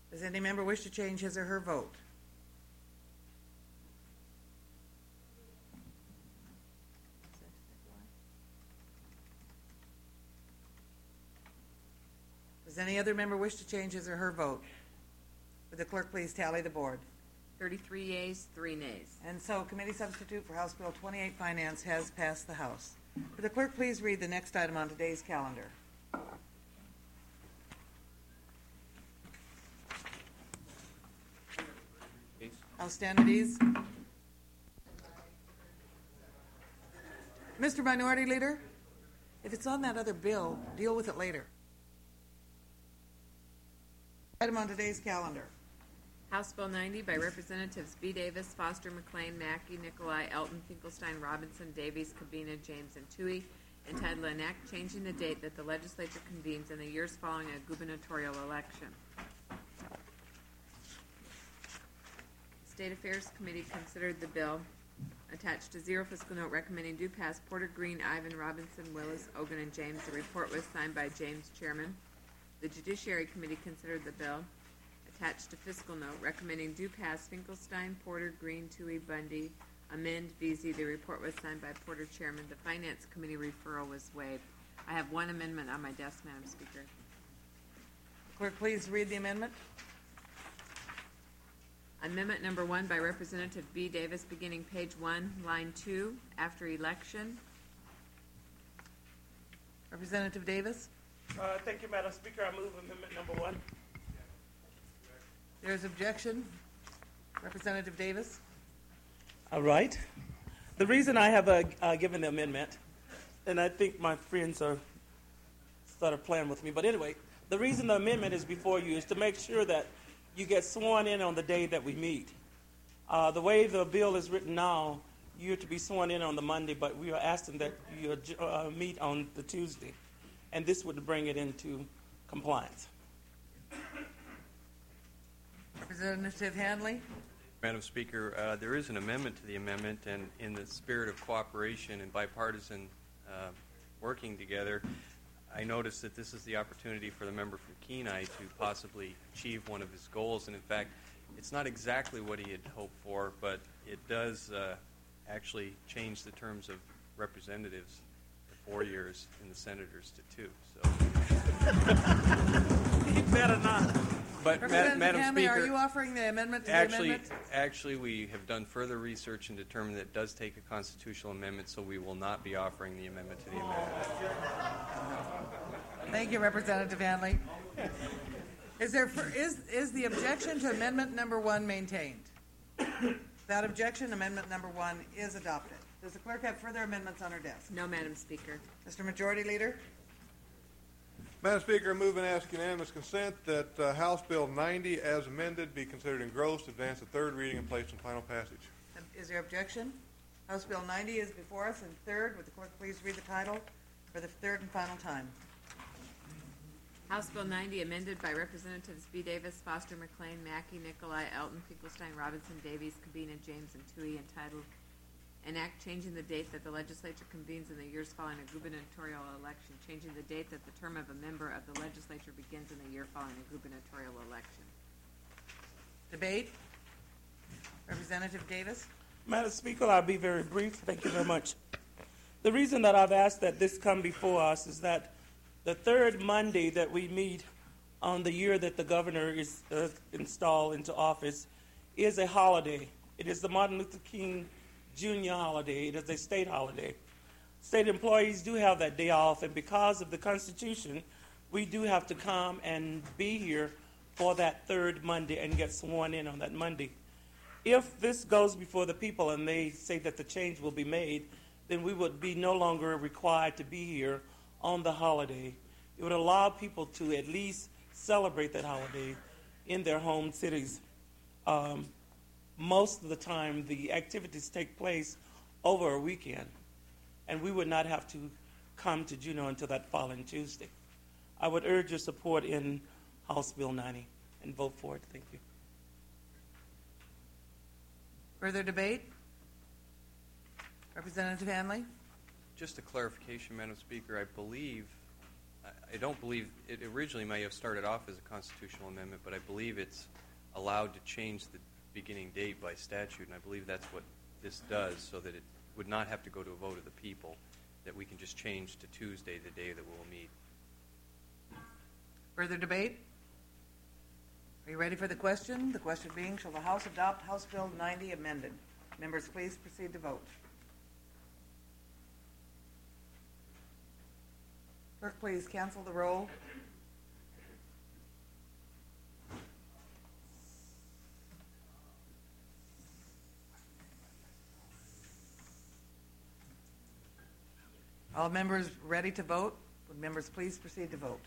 Does any member wish to change his or her vote? Does any other member wish to change his or her vote? Would the clerk please tally the board? 33 yeas, 3 nays. And so committee substitute for House Bill 28 Finance has passed the House. Would the clerk please read the next item on today's calendar? I'll stand at ease. Mr. Minority Leader, if it's on that other bill, deal with it later. Item on today's calendar. House Bill 90 by Representatives B. Davis, Foster, McLean, Mackey, Nikolai, Elton, Finkelstein, Robinson, Davies, Cabina, James, and Toohey, entitled An Act Changing the Date that the Legislature Convenes in the Years Following a Gubernatorial Election. State Affairs Committee considered the bill. Attached to zero fiscal note recommending do pass Porter, Green, Ivan, Robinson, Willis, Ogun, and James. The report was signed by James, Chairman. The Judiciary Committee considered the bill. Attached to fiscal note recommending do pass Finkelstein, Porter, Green, Toohey, Bundy, amend VZ. The report was signed by Porter, Chairman. The Finance Committee referral was waived. I have one amendment on my desk, Madam Speaker. Clerk, please read the amendment. Amendment number 1 by Representative B. Davis, beginning page 1, line 2, after election. Representative Davis. Thank you, Madam Speaker. I move amendment number 1. There is objection. Representative Davis. All right. The reason I have given the amendment, and I think my friends are sort of playing with me, but anyway, the reason the amendment is before you is to make sure that you get sworn in on the day that we meet. The way the bill is written now, you're to be sworn in on the Monday, but we are asking that you meet on the Tuesday, and this would bring it into compliance. Representative Hanley. Madam Speaker, there is an amendment to the amendment, and in the spirit of cooperation and bipartisan working together, I noticed that this is the opportunity for the member from Kenai to possibly achieve one of his goals. And in fact, it's not exactly what he had hoped for, but it does actually change the terms of representatives to 4 years and the senators to 2. So He better not. But Representative Madam Hanley, Speaker, are you offering the amendment to actually, the amendment? Actually, we have done further research and determined that it does take a constitutional amendment, so we will not be offering the amendment to the amendment. Thank you, Representative Hanley. Is the objection to amendment number 1 maintained? Without objection, amendment number 1 is adopted. Does the clerk have further amendments on her desk? No, Madam Speaker. Mr. Majority Leader. Madam Speaker, I move and ask unanimous consent that House Bill 90 as amended be considered engrossed, advance to third reading, and placed in final passage. Is there objection? House Bill 90 is before us in third. Would the clerk please read the title for the third and final time? House Bill 90, amended by Representatives B. Davis, Foster, McLean, Mackey, Nikolai, Elton, Finkelstein, Robinson, Davies, Cabina, James, and Toohey, entitled An Act Changing the Date that the Legislature Convenes in the Years Following a Gubernatorial Election, changing the date that the term of a member of the legislature begins in the year following a gubernatorial election. Debate. Representative Davis. Madam Speaker, I'll be very brief. Thank you very much. The reason that I've asked that this come before us is that the third Monday that we meet on the year that the governor is installed into office is a holiday. It is the Martin Luther King Jr. holiday. It is a state holiday. State employees do have that day off, and because of the Constitution, we do have to come and be here for that third Monday and get sworn in on that Monday. If this goes before the people and they say that the change will be made, then we would be no longer required to be here on the holiday. It would allow people to at least celebrate that holiday in their home cities. Most of the time, the activities take place over a weekend, and we would not have to come to Juneau until that following Tuesday. I would urge your support in House Bill 90 and vote for it. Thank you. Further debate? Representative Hanley. Just a clarification, Madam Speaker. I believe I don't believe it originally may have started off as a constitutional amendment, but I believe it's allowed to change the beginning date by statute, and I believe that's what this does, so that it would not have to go to a vote of the people, that we can just change to Tuesday, the day that we'll meet. Further debate? Are you ready for the question? The question being, shall the House adopt House Bill 90 amended? Members, please proceed to vote. Clerk, please cancel the roll. All members ready to vote? Would members please proceed to vote?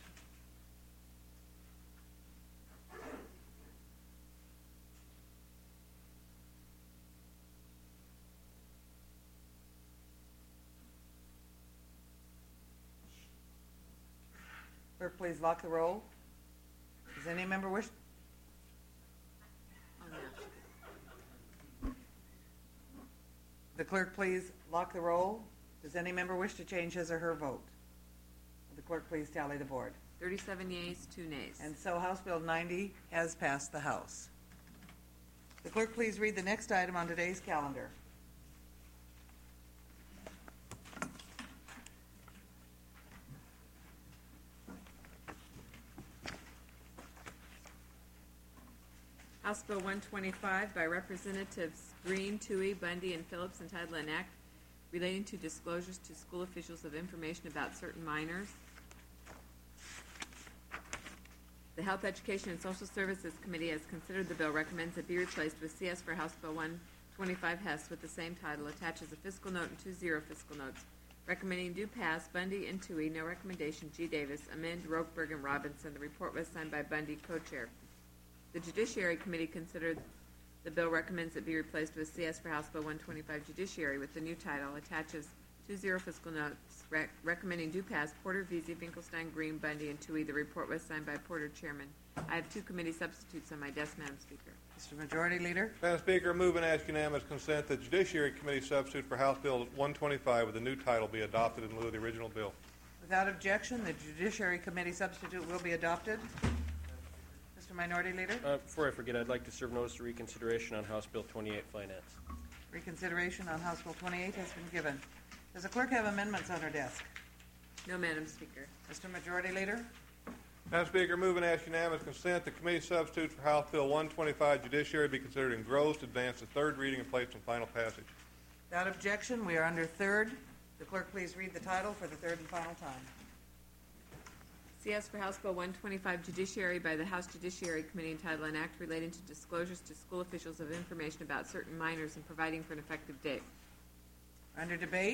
Clerk, please lock the roll. Does any member wish? The clerk, please lock the roll. Does any member wish to change his or her vote? Will the clerk please tally the board? 37 yeas, 2 nays. And so House Bill 90 has passed the House. The clerk please read the next item on today's calendar. House Bill 125 by Representatives Green, Toohey, Bundy, and Phillips, entitled An Act Relating to Disclosures to School Officials of Information about Certain Minors. The Health, Education, and Social Services Committee has considered the bill, recommends it be replaced with CS for House Bill 125 Hess with the same title, attaches a fiscal note and 2 zero fiscal notes. Recommending do pass, Bundy and Toohey, no recommendation, G. Davis, amend, Rokeberg, and Robinson. The report was signed by Bundy, co-chair. The Judiciary Committee considered the bill, recommends it be replaced with CS for House Bill 125 Judiciary with the new title, attaches 2 zero fiscal notes, recommending do pass, Porter, Veazey, Finkelstein, Green, Bundy, and Toohey. The report was signed by Porter, chairman. I have 2 committee substitutes on my desk, Madam Speaker. Mr. Majority Leader. Madam Speaker, move and ask unanimous consent that Judiciary Committee substitute for House Bill 125 with the new title be adopted in lieu of the original bill. Without objection, the Judiciary Committee substitute will be adopted. Mr. Minority Leader. Before I forget, I'd like to serve notice of reconsideration on House Bill 28, Finance. Reconsideration on House Bill 28 has been given. Does the clerk have amendments on her desk? No, Madam Speaker. Mr. Majority Leader. Madam Speaker, move and ask unanimous consent the committee substitute for House Bill 125 Judiciary be considered engrossed, advanced to third reading, and placed on final passage. Without objection, we are under third. The clerk please read the title for the third and final time. CS for House Bill 125 Judiciary by the House Judiciary Committee, entitled An Act Relating to Disclosures to School Officials of Information about Certain Minors and Providing for an Effective Date. Under debate.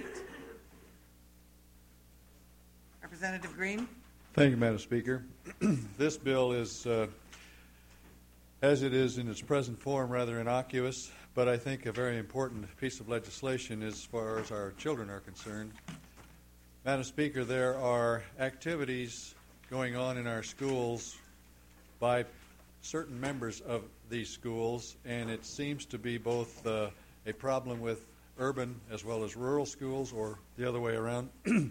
Representative Green. Thank you, Madam Speaker. This bill is, as it is in its present form, rather innocuous, but I think a very important piece of legislation as far as our children are concerned. Madam Speaker, there are activities going on in our schools by certain members of these schools, and it seems to be both a problem with urban as well as rural schools, or the other way around.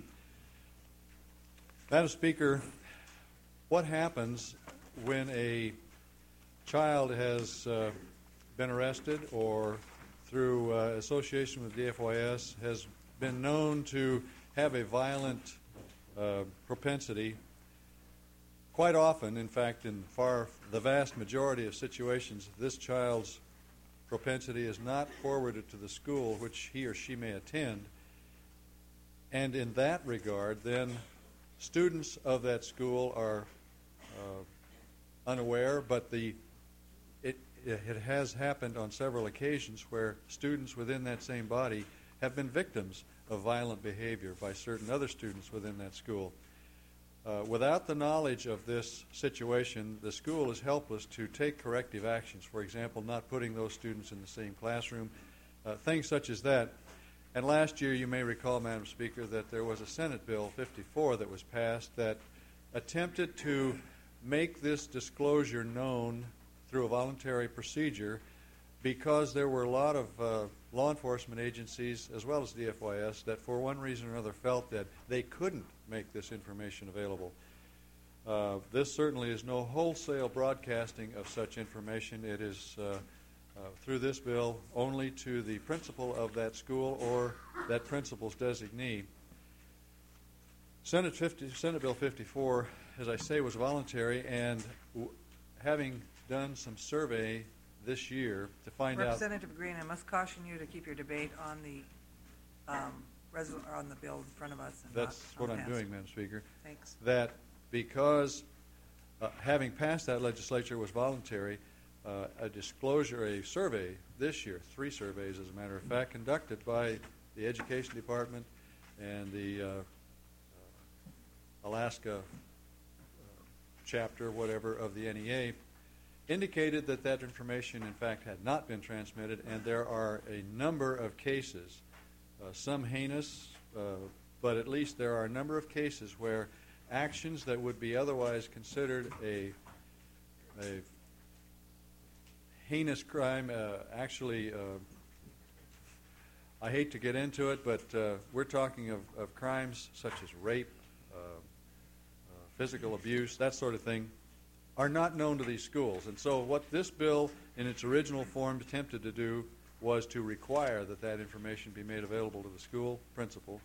Madam Speaker, what happens when a child has been arrested or through association with DFYS has been known to have a violent propensity? Quite often, in fact, in the vast majority of situations, this child's propensity is not forwarded to the school which he or she may attend. And in that regard, then, students of that school are unaware, but it has happened on several occasions where students within that same body have been victims of violent behavior by certain other students within that school. Without the knowledge of this situation, the school is helpless to take corrective actions. For example, not putting those students in the same classroom, things such as that. And last year, you may recall, Madam Speaker, that there was a Senate Bill 54 that was passed that attempted to make this disclosure known through a voluntary procedure, because there were a lot of law enforcement agencies, as well as DFYS, that for one reason or another felt that they couldn't make this information available. This certainly is no wholesale broadcasting of such information. It is through this bill only to the principal of that school or that principal's designee. Senate Bill 54, as I say, was voluntary, and having done some survey this year to find out... Representative Green, I must caution you to keep your debate on the on the bill in front of us. And that's not what I'm past. doing, Madam Speaker. Thanks. That because having passed that legislature was voluntary, a survey this year, 3 surveys as a matter of fact, conducted by the Education Department and the Alaska chapter, whatever, of the NEA, indicated that that information, in fact, had not been transmitted, and there are a number of cases, some heinous, but at least there are a number of cases where actions that would be otherwise considered a heinous crime, I hate to get into it, but we're talking of crimes such as rape, physical abuse, that sort of thing, are not known to these schools. And so what this bill in its original form attempted to do was to require that that information be made available to the school principal.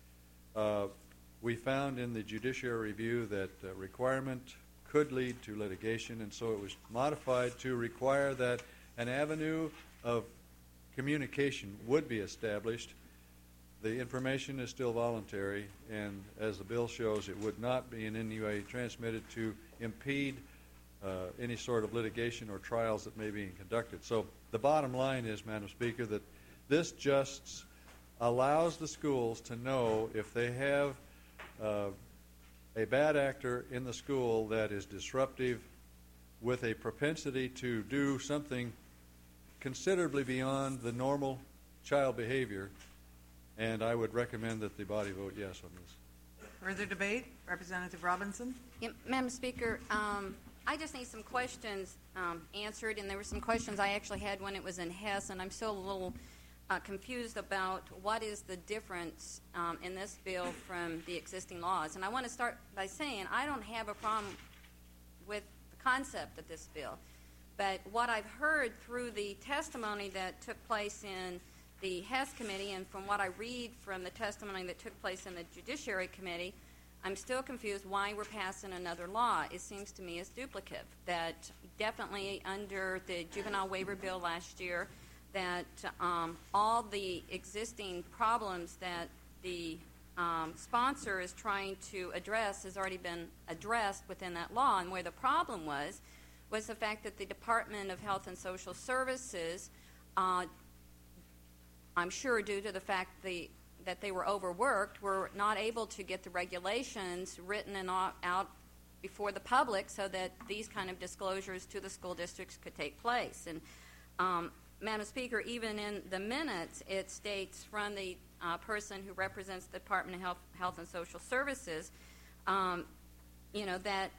We found in the judiciary review that requirement could lead to litigation, and so it was modified to require that an avenue of communication would be established. The information is still voluntary, and as the bill shows, it would not be in any way transmitted to impede any sort of litigation or trials that may be conducted. So the bottom line is, Madam Speaker, that this just allows the schools to know if they have a bad actor in the school that is disruptive with a propensity to do something considerably beyond the normal child behavior. And I would recommend that the body vote yes on this. Further debate? Representative Robinson? Yeah, Madam Speaker, I just need some questions answered, and there were some questions I actually had when it was in Hess, and I'm still a little confused about what is the difference in this bill from the existing laws. And I want to start by saying I don't have a problem with the concept of this bill, but what I've heard through the testimony that took place in the Hess Committee, and from what I read from the testimony that took place in the Judiciary Committee, I'm still confused why we're passing another law. It seems to me as duplicative, that definitely under the juvenile waiver bill last year, that all the existing problems that the sponsor is trying to address has already been addressed within that law. And where the problem was the fact that the Department of Health and Social Services, I'm sure due to the fact that they were overworked, were not able to get the regulations written and out before the public so that these kind of disclosures to the school districts could take place. And Madam Speaker, even in the minutes, it states from the person who represents the Department of Health and Social Services, that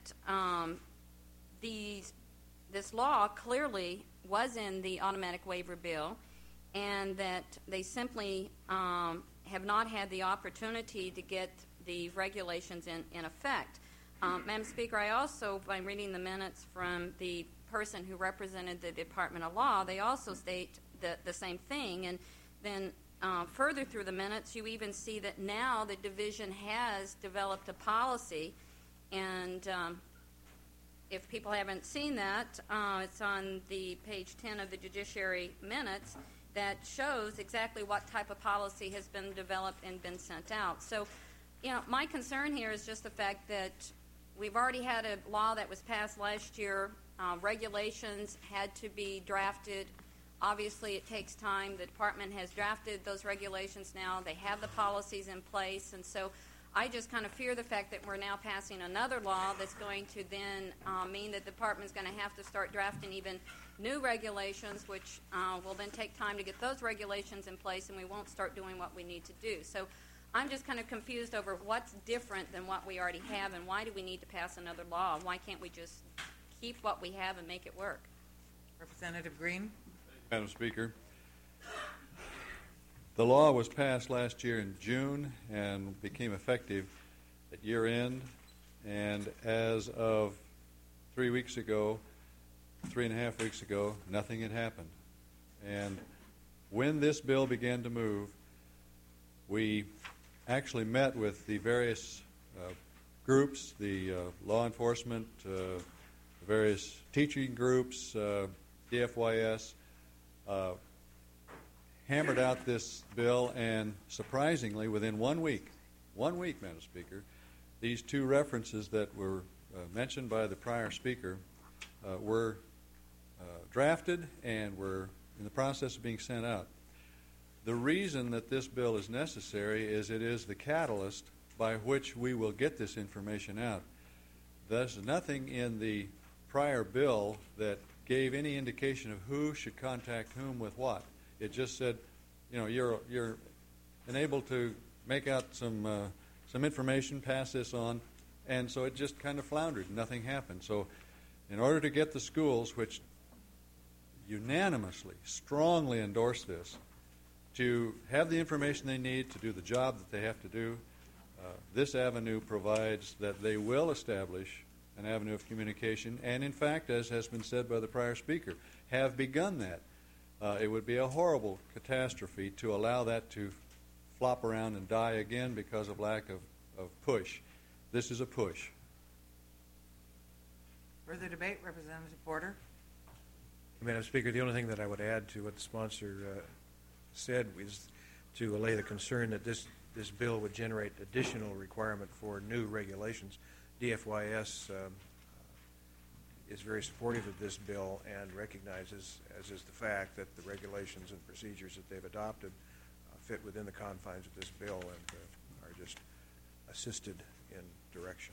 this law clearly was in the automatic waiver bill, and that they simply have not had the opportunity to get the regulations in effect. Madam Speaker, I also, by reading the minutes from the person who represented the Department of Law, they also state the same thing. And then further through the minutes, you even see that now the division has developed a policy, and if people haven't seen that, it's on the page 10 of the Judiciary minutes that shows exactly what type of policy has been developed and been sent out. So, my concern here is just the fact that we've already had a law that was passed last year. Regulations had to be drafted. Obviously, it takes time. The department has drafted those regulations now. They have the policies in place. And so I just kind of fear the fact that we're now passing another law that's going to then mean that the department's going to have to start drafting even new regulations, which will then take time to get those regulations in place, and we won't start doing what we need to do. So I'm just kind of confused over what's different than what we already have, and why do we need to pass another law? Why can't we just keep what we have and make it work? Representative Green? Madam Speaker, the law was passed last year in June and became effective at year end, and as of 3 weeks ago, 3.5 weeks ago, nothing had happened. And when this bill began to move, we actually met with the various groups, the law enforcement, the various teaching groups, DFYS, hammered out this bill, and surprisingly, within 1 week, Madam Speaker, these two references that were mentioned by the prior speaker were drafted and were in the process of being sent out. The reason that this bill is necessary is it is the catalyst by which we will get this information out. There's nothing in the prior bill that gave any indication of who should contact whom with what. It just said, you know, you're enabled to make out some information, pass this on, and so it just kind of floundered. Nothing happened. So in order to get the schools, which unanimously, strongly endorse this, to have the information they need to do the job that they have to do, this avenue provides that they will establish an avenue of communication, and in fact, as has been said by the prior speaker, have begun that. It would be a horrible catastrophe to allow that to flop around and die again because of lack of push. This is a push. Further debate, Representative Porter. Madam Speaker, the only thing that I would add to what the sponsor said was to allay the concern that this bill would generate additional requirement for new regulations. DFYS is very supportive of this bill and recognizes, as is the fact, that the regulations and procedures that they've adopted fit within the confines of this bill and are just assisted in direction.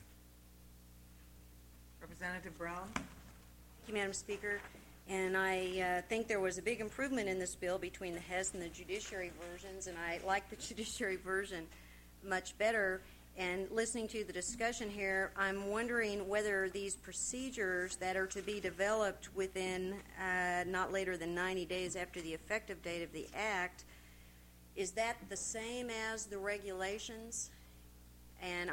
Representative Brown. Thank you, Madam Speaker. And I think there was a big improvement in this bill between the HES and the judiciary versions, and I like the judiciary version much better. And listening to the discussion here, I'm wondering whether these procedures that are to be developed within not later than 90 days after the effective date of the Act, is that the same as the regulations? And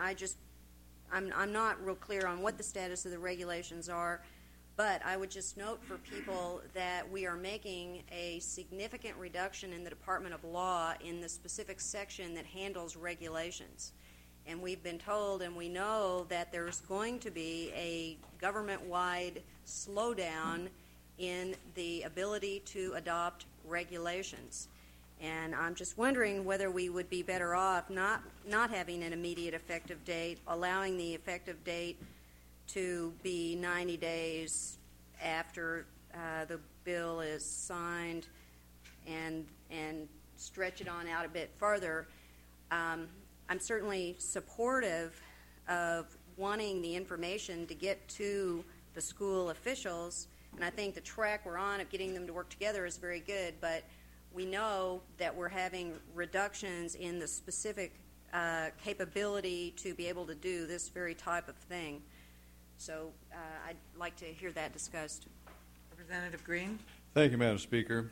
I'm not real clear on what the status of the regulations are, but I would just note for people that we are making a significant reduction in the Department of Law in the specific section that handles regulations. And we've been told and we know that there's going to be a government-wide slowdown in the ability to adopt regulations. And I'm just wondering whether we would be better off not having an immediate effective date, allowing the effective date to be 90 days after the bill is signed and stretch it on out a bit further. I'm certainly supportive of wanting the information to get to the school officials, and I think the track we're on of getting them to work together is very good, but we know that we're having reductions in the specific capability to be able to do this very type of thing. So I'd like to hear that discussed. Representative Green. Thank you, Madam Speaker.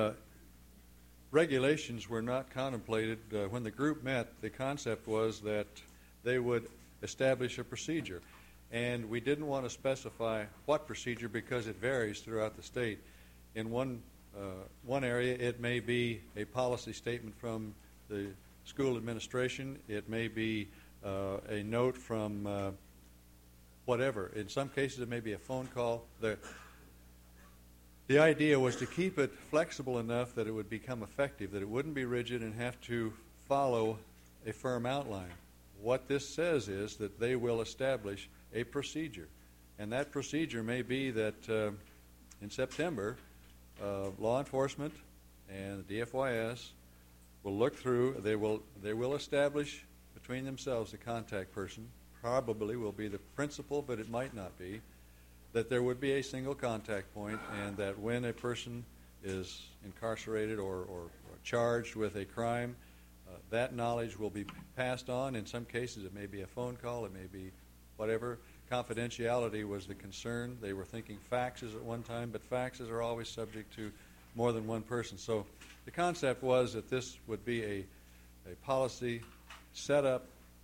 Regulations were not contemplated. When the group met, the concept was that they would establish a procedure. And we didn't want to specify what procedure because it varies throughout the state. In one area, it may be a policy statement from the school administration. It may be a note from whatever. In some cases, it may be a phone call. The idea was to keep it flexible enough that it would become effective, that it wouldn't be rigid and have to follow a firm outline. What this says is that they will establish a procedure. And that procedure may be that in September, law enforcement and the DFYS will look through, they will establish between themselves a contact person, probably will be the principal, but it might not be, that there would be a single contact point, and that when a person is incarcerated or charged with a crime, that knowledge will be passed on. In some cases, it may be a phone call, it may be whatever. Confidentiality was the concern. They were thinking faxes at one time, but faxes are always subject to more than one person. So the concept was that this would be a policy set up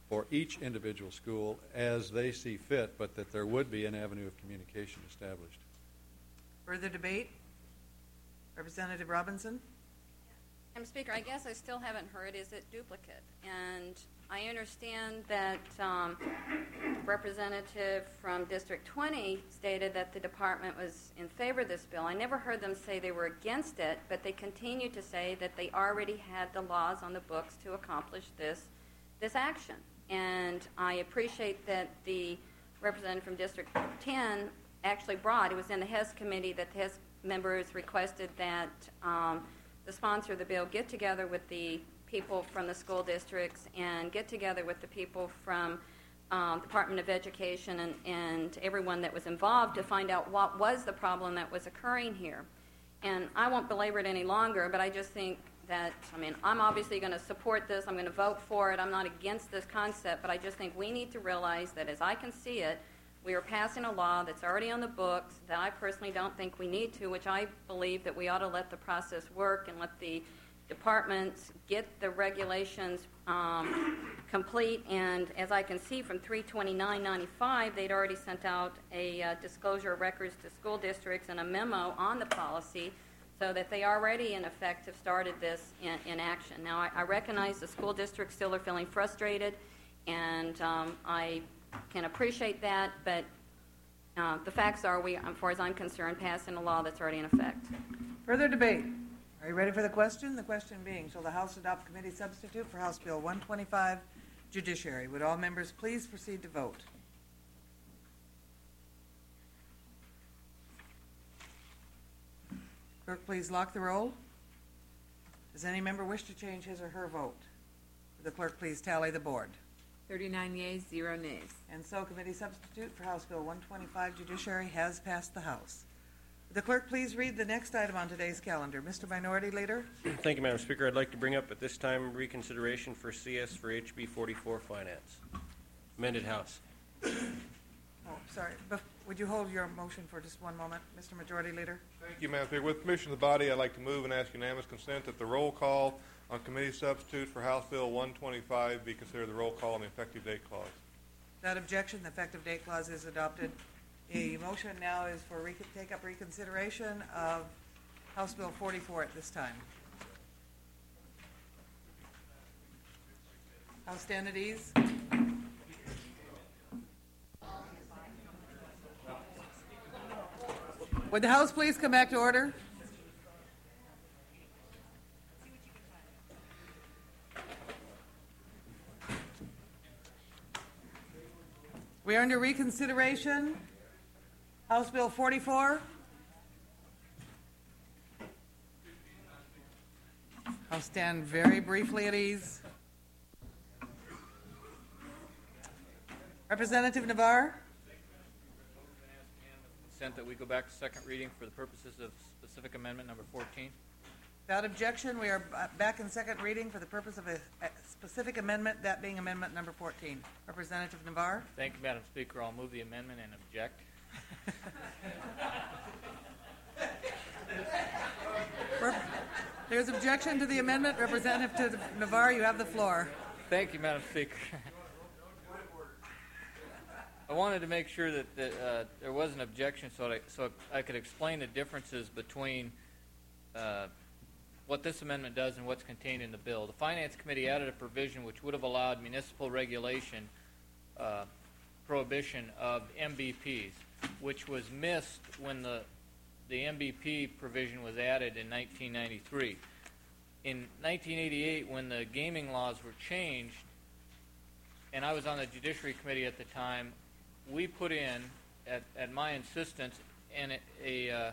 for each individual school as they see fit, but that there would be an avenue of communication established. Further debate? Representative Robinson? Madam Speaker, I guess I still haven't heard, is it duplicate? And I understand that representative from District 20 stated that the department was in favor of this bill. I never heard them say they were against it, but they continue to say that they already had the laws on the books to accomplish this action. And I appreciate that the representative from District 10 actually brought, it was in the HES committee that the HES members requested that the sponsor of the bill get together with the people from the school districts and get together with the people from Department of Education and everyone that was involved to find out what was the problem that was occurring here. And I won't belabor it any longer, but I just think that, I mean, I'm obviously going to support this. I'm going to vote for it. I'm not against this concept, but I just think we need to realize that as I can see it, we are passing a law that's already on the books that I personally don't think we need to, which I believe that we ought to let the process work and let the departments get the regulations complete. And as I can see from 329.95, they'd already sent out a disclosure of records to school districts and a memo on the policy so that they already, in effect, have started this in action. Now, I recognize the school districts still are feeling frustrated, and I can appreciate that, but the facts are we, as far as I'm concerned, passing a law that's already in effect. Further debate? Are you ready for the question? The question being, shall the House adopt committee substitute for House Bill 125, Judiciary? Would all members please proceed to vote? Clerk, please lock the roll. Does any member wish to change his or her vote? Would the clerk please tally the board? 39 yeas, 0 nays. And so committee substitute for House Bill 125, Judiciary, has passed the House. Would the clerk please read the next item on today's calendar? Mr. Minority Leader. Thank you, Madam Speaker. I'd like to bring up at this time reconsideration for CS for HB 44 Finance. Amended House. Oh, sorry. Would you hold your motion for just one moment, Mr. Majority Leader? Thank you, Madam Speaker. With permission of the body, I'd like to move and ask unanimous consent that the roll call on committee substitute for House Bill 125 be considered the roll call on the effective date clause. Without objection, the effective date clause is adopted. The motion now is for take up reconsideration of House Bill 44 at this time. House stand at ease. Would the House please come back to order? We are under reconsideration. House Bill 44. I'll stand very briefly at ease. Representative Navarre. Consent that we go back to second reading for the purposes of specific amendment number 14. Without objection, we are back in second reading for the purpose of a specific amendment, that being amendment number 14. Representative Navarre. Thank you, Madam Speaker. I'll move the amendment and object. There's objection to the amendment. Representative Navarre, you have the floor. Thank you, Madam Speaker. I wanted to make sure that there was an objection so I could explain the differences between what this amendment does and what's contained in the bill. The Finance Committee added a provision which would have allowed municipal regulation prohibition of MBPs, which was missed when the MBP provision was added in 1993. In 1988, when the gaming laws were changed, and I was on the Judiciary Committee at the time, we put in, at my insistence, a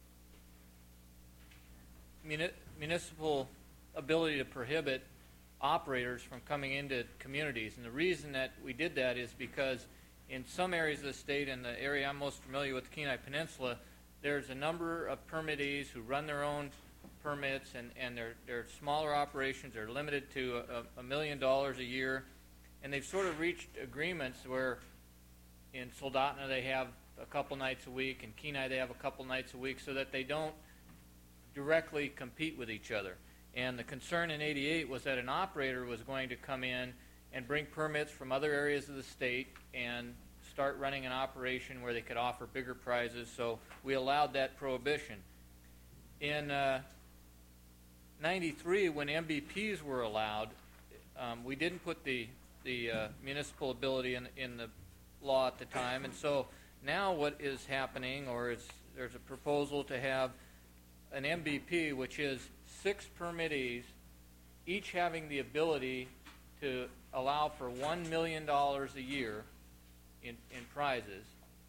municipal ability to prohibit operators from coming into communities. And the reason that we did that is because in some areas of the state, and the area I'm most familiar with, the Kenai Peninsula, there's a number of permittees who run their own permits, and they're smaller operations. They're limited to $1 million a year, and they've sort of reached agreements where in Soldotna they have a couple nights a week, in Kenai they have a couple nights a week, so that they don't directly compete with each other. And the concern in '88 was that an operator was going to come in and bring permits from other areas of the state and start running an operation where they could offer bigger prizes. So we allowed that prohibition. In 93, when MVPs were allowed, we didn't put the municipal ability in the law at the time, and so now what is happening, there's a proposal to have an MVP, which is 6 permittees, each having the ability to allow for $1 million a year in prizes,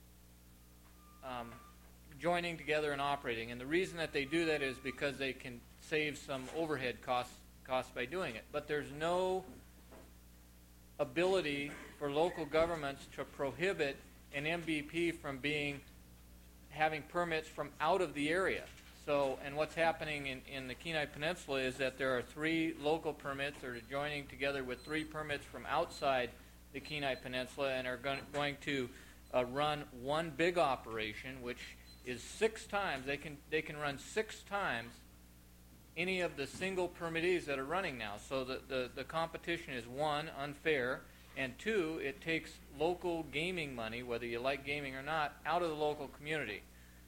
joining together and operating. And the reason that they do that is because they can save some overhead costs by doing it. But there's no ability for local governments to prohibit an MVP from having permits from out of the area. So, and what's happening in the Kenai Peninsula is that there are 3 local permits that are joining together with 3 permits from outside the Kenai Peninsula and are going to run one big operation, which is 6 times. They can run 6 times any of the single permittees that are running now. So the competition is, 1, unfair, and 2, it takes local gaming money, whether you like gaming or not, out of the local community.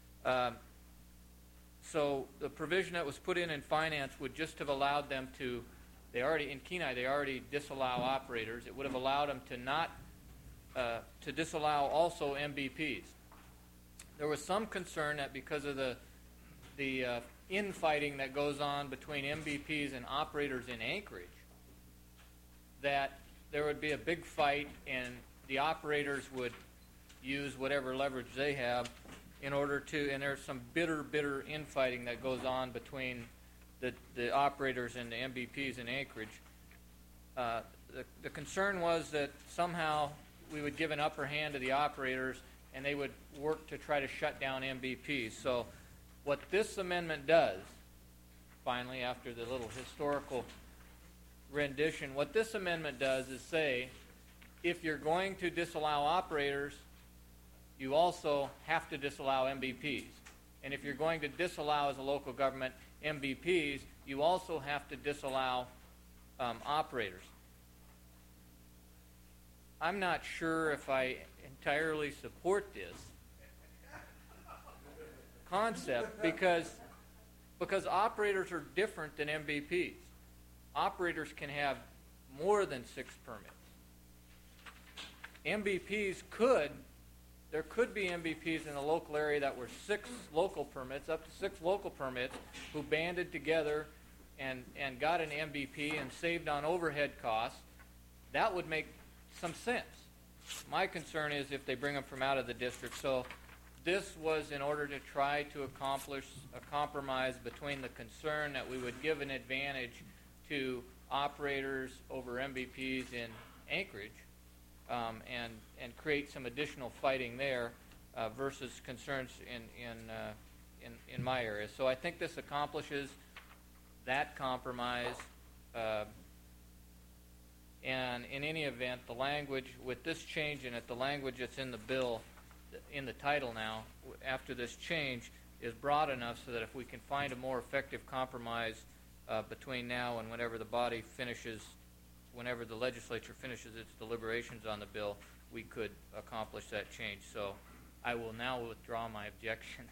So the provision that was put in finance would just have allowed them to, in Kenai, they already disallow operators. It would have allowed them to disallow also MVPs. There was some concern that because of the infighting that goes on between MVPs and operators in Anchorage, that there would be a big fight and the operators would use whatever leverage they have in order to, and there's some bitter infighting that goes on between the operators and the MVPs in Anchorage. The concern was that somehow we would give an upper hand to the operators and they would work to try to shut down MVPs. So what this amendment does, finally, after the little historical rendition, what this amendment does is say, if you're going to disallow operators, you also have to disallow MVPs. And if you're going to disallow as a local government MVPs, you also have to disallow operators. I'm not sure if I entirely support this concept because operators are different than MVPs. Operators can have more than 6 permits. There could be MVPs in the local area that were 6 local permits, up to 6 local permits, who banded together and got an MVP and saved on overhead costs. That would make some sense. My concern is if they bring them from out of the district. So this was in order to try to accomplish a compromise between the concern that we would give an advantage to operators over MVPs in Anchorage, and create some additional fighting there versus concerns in my area. So I think this accomplishes that compromise. And in any event, the language with this change in it, the language that's in the bill, in the title now, after this change, is broad enough so that if we can find a more effective compromise between now and whenever the body finishes, whenever the legislature finishes its deliberations on the bill, we could accomplish that change. So I will now withdraw my objection.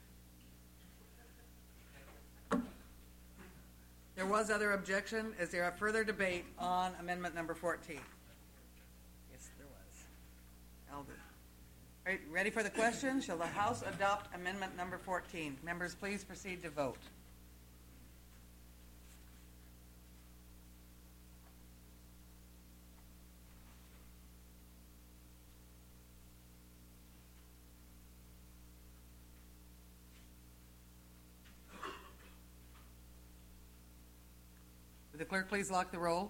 There was other objection. Is there a further debate on amendment number 14? Yes, there was. Elder. All right, ready for the question? Shall the House adopt amendment number 14? Members, please proceed to vote. Would the clerk please lock the roll?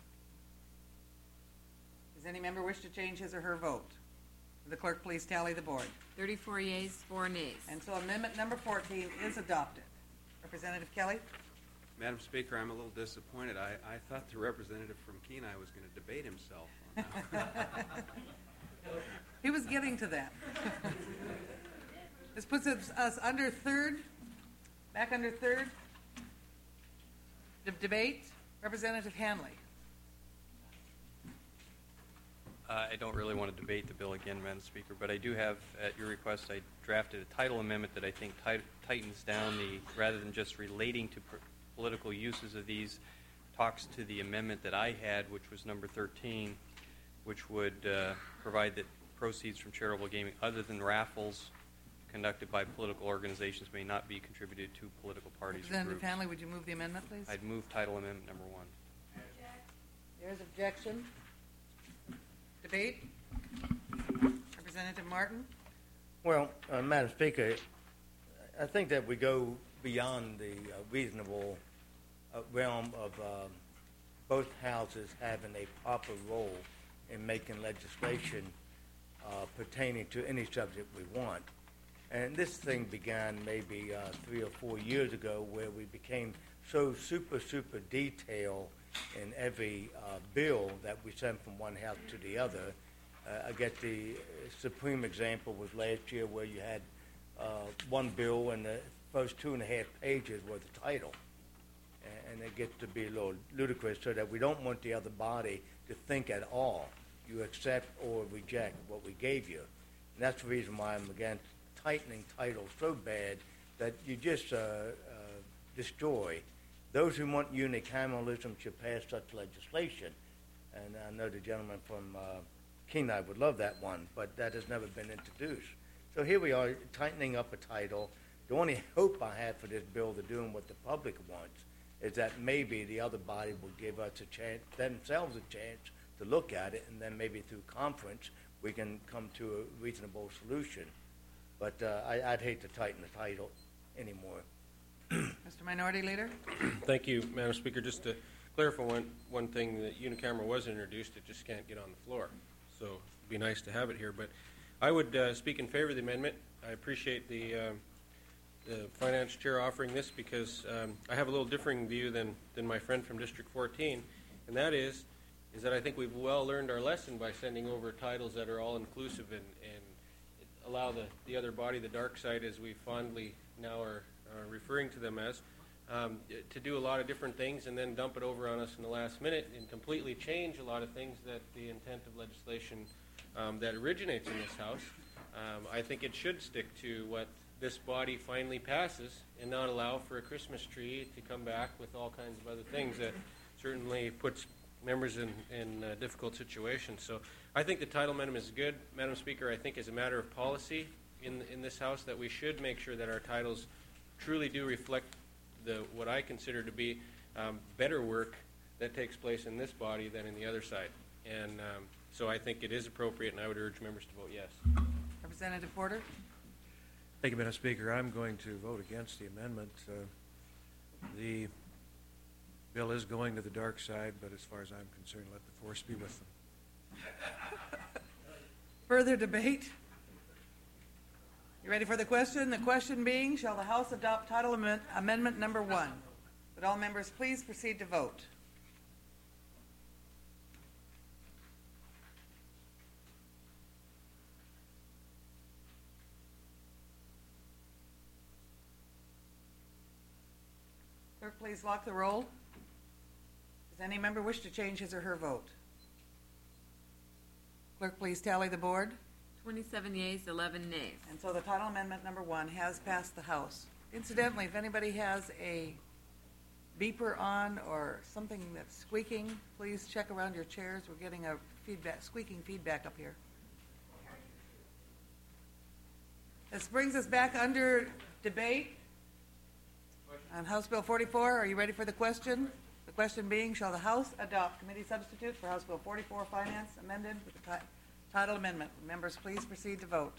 Does any member wish to change his or her vote? Would the clerk please tally the board? 34 yeas, 4 nays. And so amendment number 14 is adopted. Representative Kelly? Madam Speaker, I'm a little disappointed. I thought the representative from Kenai was going to debate himself on that. He was getting to that. This puts us under third, back under third. Debate, Representative Hanley. I don't really want to debate the bill again, Madam Speaker, but I do have, at your request, I drafted a title amendment that I think tightens down rather than just relating to political uses of these, talks to the amendment that I had, which was number 13, which would provide that proceeds from charitable gaming other than raffles conducted by political organizations may not be contributed to political parties or Representative groups. Hanley, would you move the amendment, please? I'd move title amendment number 1. There's objection. Debate? Representative Martin? Well, Madam Speaker, I think that we go beyond the reasonable realm of both houses having a proper role in making legislation pertaining to any subject we want. And this thing began maybe 3 or 4 years ago, where we became so super detailed in every bill that we sent from one house to the other. I guess the supreme example was last year, where you had one bill and the first 2.5 pages were the title. And it gets to be a little ludicrous, so that we don't want the other body to think at all. You accept or reject what we gave you. And that's the reason why I'm against tightening titles so bad that you just destroy. Those who want unicameralism should pass such legislation. And I know the gentleman from Kenai would love that one, but that has never been introduced. So here we are, tightening up a title. The only hope I have for this bill to doing what the public wants is that maybe the other body will give us a chance, themselves a chance to look at it, and then maybe through conference we can come to a reasonable solution. But I'd hate to tighten the title anymore. Mr. Minority Leader? Thank you, Madam Speaker. Just to clarify one thing, that unicameral was introduced, it just can't get on the floor. So it'd be nice to have it here. But I would speak in favor of the amendment. I appreciate the Finance Chair offering this, because I have a little differing view than my friend from District 14, and that is that I think we've well learned our lesson by sending over titles that are all inclusive and allow the other body, the dark side, as we fondly now are referring to them as, to do a lot of different things and then dump it over on us in the last minute and completely change a lot of things that the intent of legislation that originates in this House. I think it should stick to what this body finally passes and not allow for a Christmas tree to come back with all kinds of other things that certainly puts members in difficult situations. So I think the title amendment is good. Madam Speaker, I think as a matter of policy in this House that we should make sure that our titles truly do reflect what I consider to be better work that takes place in this body than in the other side. And so I think it is appropriate, and I would urge members to vote yes. Representative Porter? Thank you, Madam Speaker. I'm going to vote against the amendment. The bill is going to the dark side, but as far as I'm concerned, let the force be with them. Further debate? You ready for the question? The question being, shall the House adopt title amendment number 1? Would all members please proceed to vote? Clerk, please lock the roll. Does any member wish to change his or her vote? Clerk, please tally the board. 27 yeas, 11 nays. And so the title amendment number 1 has passed the House. Incidentally, if anybody has a beeper on or something that's squeaking, please check around your chairs. We're getting a squeaking feedback up here. This brings us back under debate on House Bill 44. Are you ready for the question? The question being, shall the House adopt committee substitute for House Bill 44, Finance, amended with the title amendment? Members, please proceed to vote.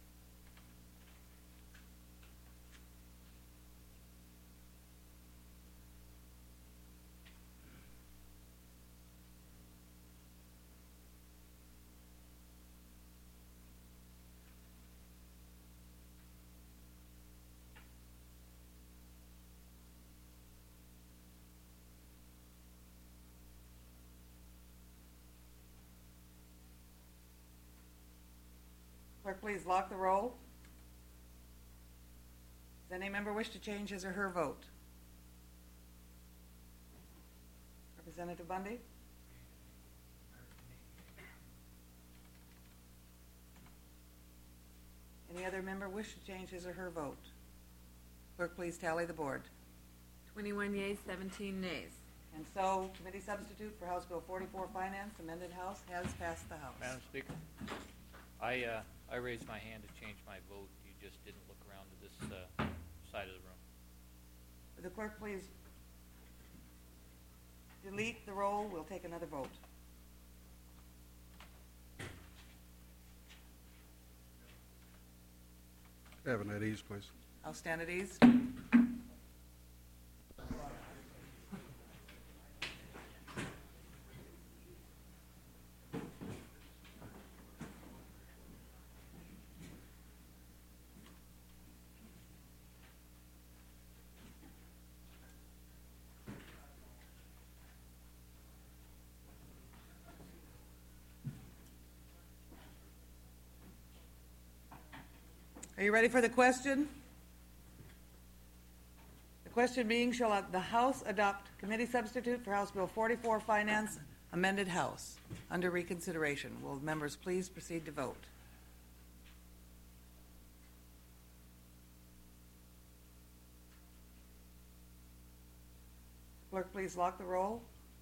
Clerk, please lock the roll. Does any member wish to change his or her vote? Representative Bundy? Any other member wish to change his or her vote? Clerk, please tally the board. 21 yeas, 17 nays. And so, committee substitute for House Bill 44, Finance, amended House, has passed the House. Madam Speaker, I raised my hand to change my vote. You just didn't look around to this side of the room. Would the clerk please delete the roll? We'll take another vote. Have it at ease, please. I'll stand at ease. Are you ready for the question? The question being, shall the House adopt committee substitute for House Bill 44, Finance, amended House, under reconsideration? Will members please proceed to vote? Clerk, please lock the roll.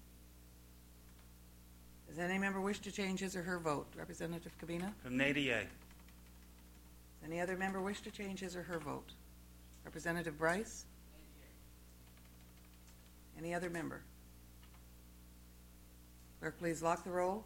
Does any member wish to change his or her vote? Representative Cabina? From nay to yea. Any other member wish to change his or her vote? Representative Bryce? Any other member? Clerk, please lock the roll.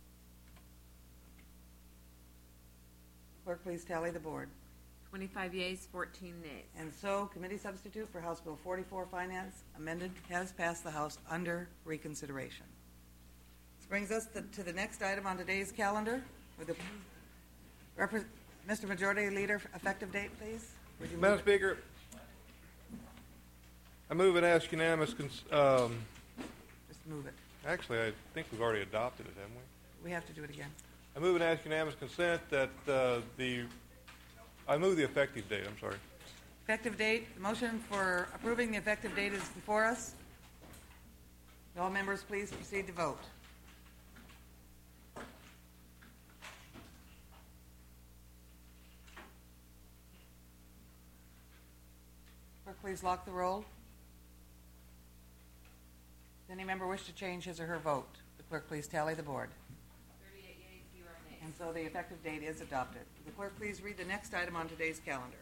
Clerk, please tally the board. 25 yeas, 14 nays. And so, committee substitute for House Bill 44, Finance, amended, has passed the House under reconsideration. This brings us to the next item on today's calendar. With the Mr. Majority Leader, effective date, please. Madam Speaker, I move and ask unanimous. Just move it. Actually, I think we've already adopted it, haven't we? We have to do it again. I move and ask unanimous consent that I move the effective date. I'm sorry. Effective date. The motion for approving the effective date is before us. All members, please proceed to vote. Clerk, please lock the roll. Does any member wish to change his or her vote? The clerk, please tally the board. 38 yeas, 0 nays. And so the effective date is adopted. Will the clerk please read the next item on today's calendar?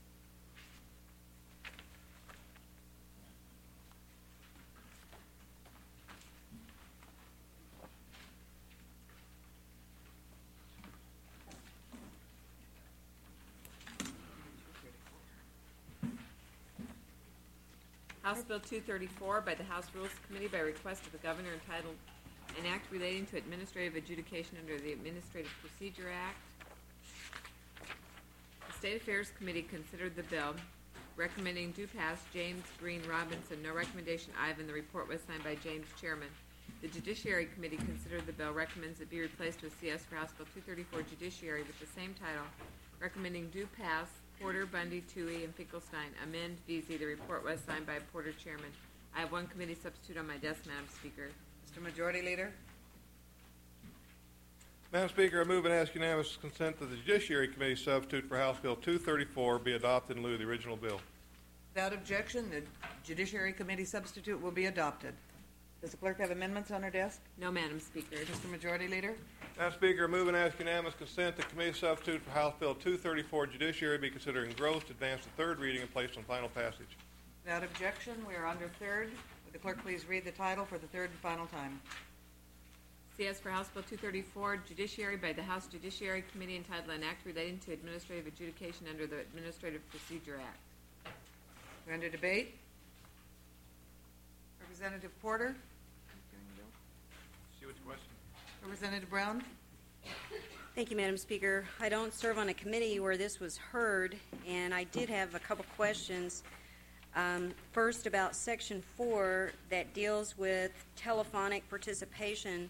House Bill 234 by the House Rules Committee by request of the Governor entitled An Act Relating to Administrative Adjudication under the Administrative Procedure Act. The State Affairs Committee considered the bill, recommending do pass James Green Robinson. No recommendation Ivan. The report was signed by James Chairman. The Judiciary Committee considered the bill, recommends it be replaced with CS for House Bill 234 Judiciary with the same title, recommending do pass Porter, Bundy, Toohey, and Finkelstein. Amend VZ. The report was signed by Porter Chairman. I have one committee substitute on my desk, Madam Speaker. Mr. Majority Leader? Madam Speaker, I move and ask unanimous consent that the Judiciary Committee substitute for House Bill 234 be adopted in lieu of the original bill. Without objection, the Judiciary Committee substitute will be adopted. Does the clerk have amendments on her desk? No, Madam Speaker. Mr. Majority Leader? Madam Speaker, I move and ask unanimous consent that committee substitute for House Bill 234 Judiciary be considered engrossed, advanced to third reading, and placed on final passage. Without objection, we are under third. Would the clerk please read the title for the third and final time? CS for House Bill 234 Judiciary by the House Judiciary Committee entitled An Act Relating to Administrative Adjudication under the Administrative Procedure Act. We're under debate. Representative Porter? See what's the question? Representative Brown? Thank you, Madam Speaker. I don't serve on a committee where this was heard, and I did have a couple questions. First, about Section 4 that deals with telephonic participation.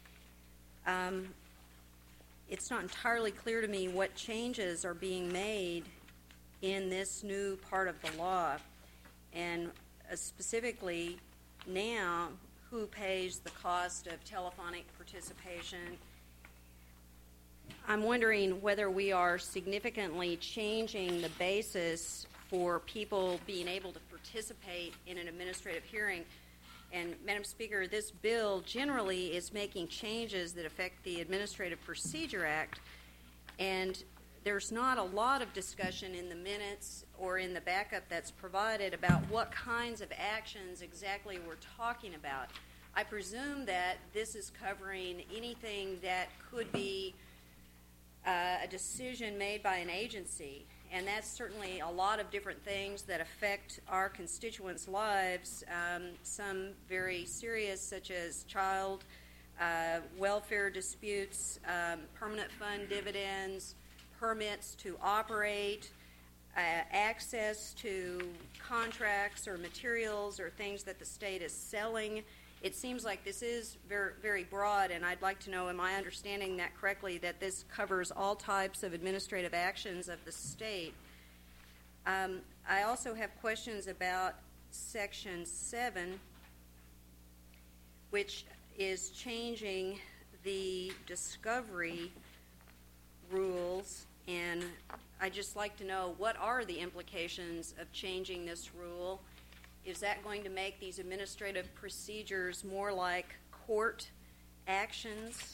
It's not entirely clear to me what changes are being made in this new part of the law, and specifically now, who pays the cost of telephonic participation? I'm wondering whether we are significantly changing the basis for people being able to participate in an administrative hearing. And, Madam Speaker, this bill generally is making changes that affect the Administrative Procedure Act, and there's not a lot of discussion in the minutes or in the backup that's provided about what kinds of actions exactly we're talking about. I presume that this is covering anything that could be a decision made by an agency, and that's certainly a lot of different things that affect our constituents' lives, some very serious, such as child welfare disputes, permanent fund dividends, permits to operate, access to contracts or materials or things that the state is selling. It seems like this is very, very broad, and I'd like to know, am I understanding that correctly, that this covers all types of administrative actions of the state? I also have questions about Section 7, which is changing the discovery rules, and I'd just like to know, what are the implications of changing this rule? Is that going to make these administrative procedures more like court actions?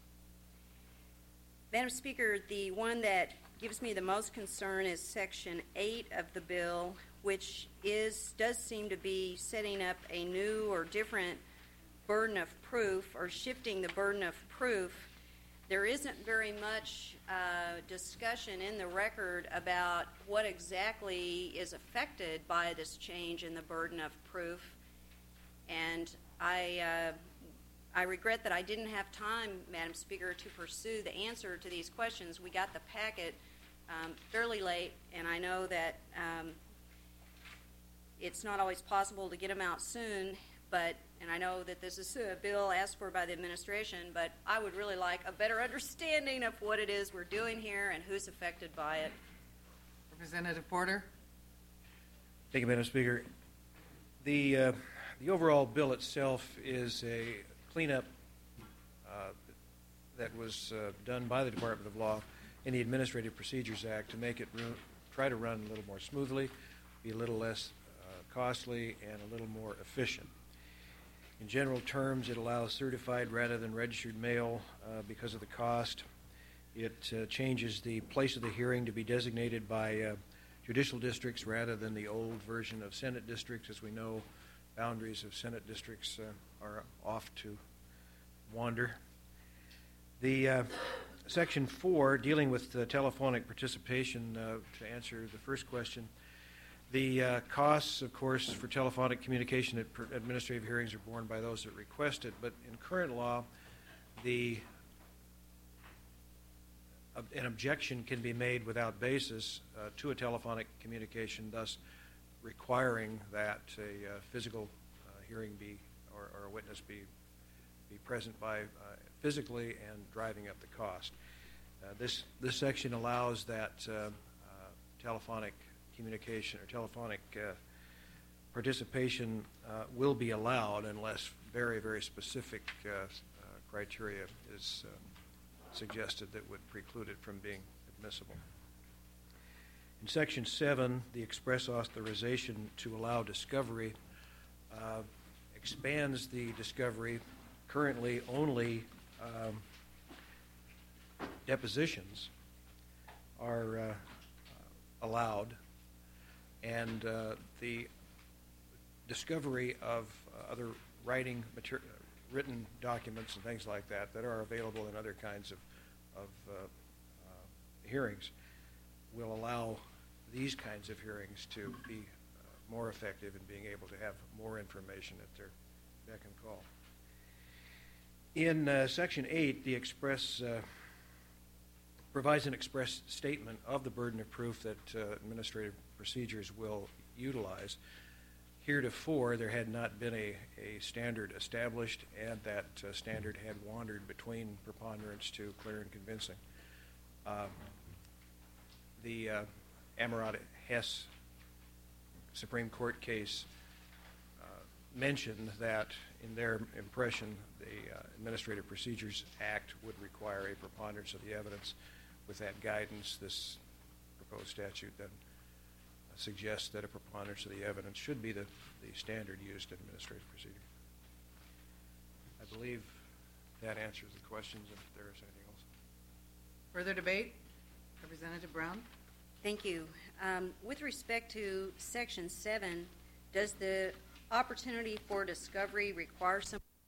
Madam Speaker, the one that gives me the most concern is Section 8 of the bill, which does seem to be setting up a new or different burden of proof, or shifting the burden of proof. There isn't very much discussion in the record about what exactly is affected by this change in the burden of proof, and I regret that I didn't have time, Madam Speaker, to pursue the answer to these questions. We got the packet fairly late, and I know that it's not always possible to get them out soon, and I know that this is a bill asked for by the administration, but I would really like a better understanding of what it is we're doing here and who's affected by it. Representative Porter. Thank you, Madam Speaker. The overall bill itself is a cleanup that was done by the Department of Law in the Administrative Procedures Act to make it try to run a little more smoothly, be a little less costly, and a little more efficient. In general terms, it allows certified rather than registered mail because of the cost. It changes the place of the hearing to be designated by judicial districts rather than the old version of Senate districts. As we know, boundaries of Senate districts are off to wander. The Section 4, dealing with telephonic participation, to answer the first question, the costs, of course, for telephonic communication at administrative hearings are borne by those that request it, but in current law, an objection can be made without basis to a telephonic communication, thus requiring that a physical hearing be, or a witness be present by physically and driving up the cost. This section allows that telephonic communication or telephonic participation will be allowed unless very, very specific criteria is suggested that would preclude it from being admissible. In Section 7, the express authorization to allow discovery expands the discovery. Currently, only depositions are allowed, and the discovery of other written documents and things like that are available in other kinds of hearings will allow these kinds of hearings to be more effective in being able to have more information at their beck and call. In Section 8, the express provides an express statement of the burden of proof that administrative procedures will utilize. Heretofore, there had not been a standard established, and that standard had wandered between preponderance to clear and convincing. The Amarat Hess Supreme Court case mentioned that in their impression, the Administrative Procedures Act would require a preponderance of the evidence. With that guidance, this proposed statute then suggests that a preponderance of the evidence should be the standard used in administrative procedure. I believe that answers the questions, if there is anything else. Further debate? Representative Brown? Thank you. With respect to Section 7, does the opportunity for discovery require some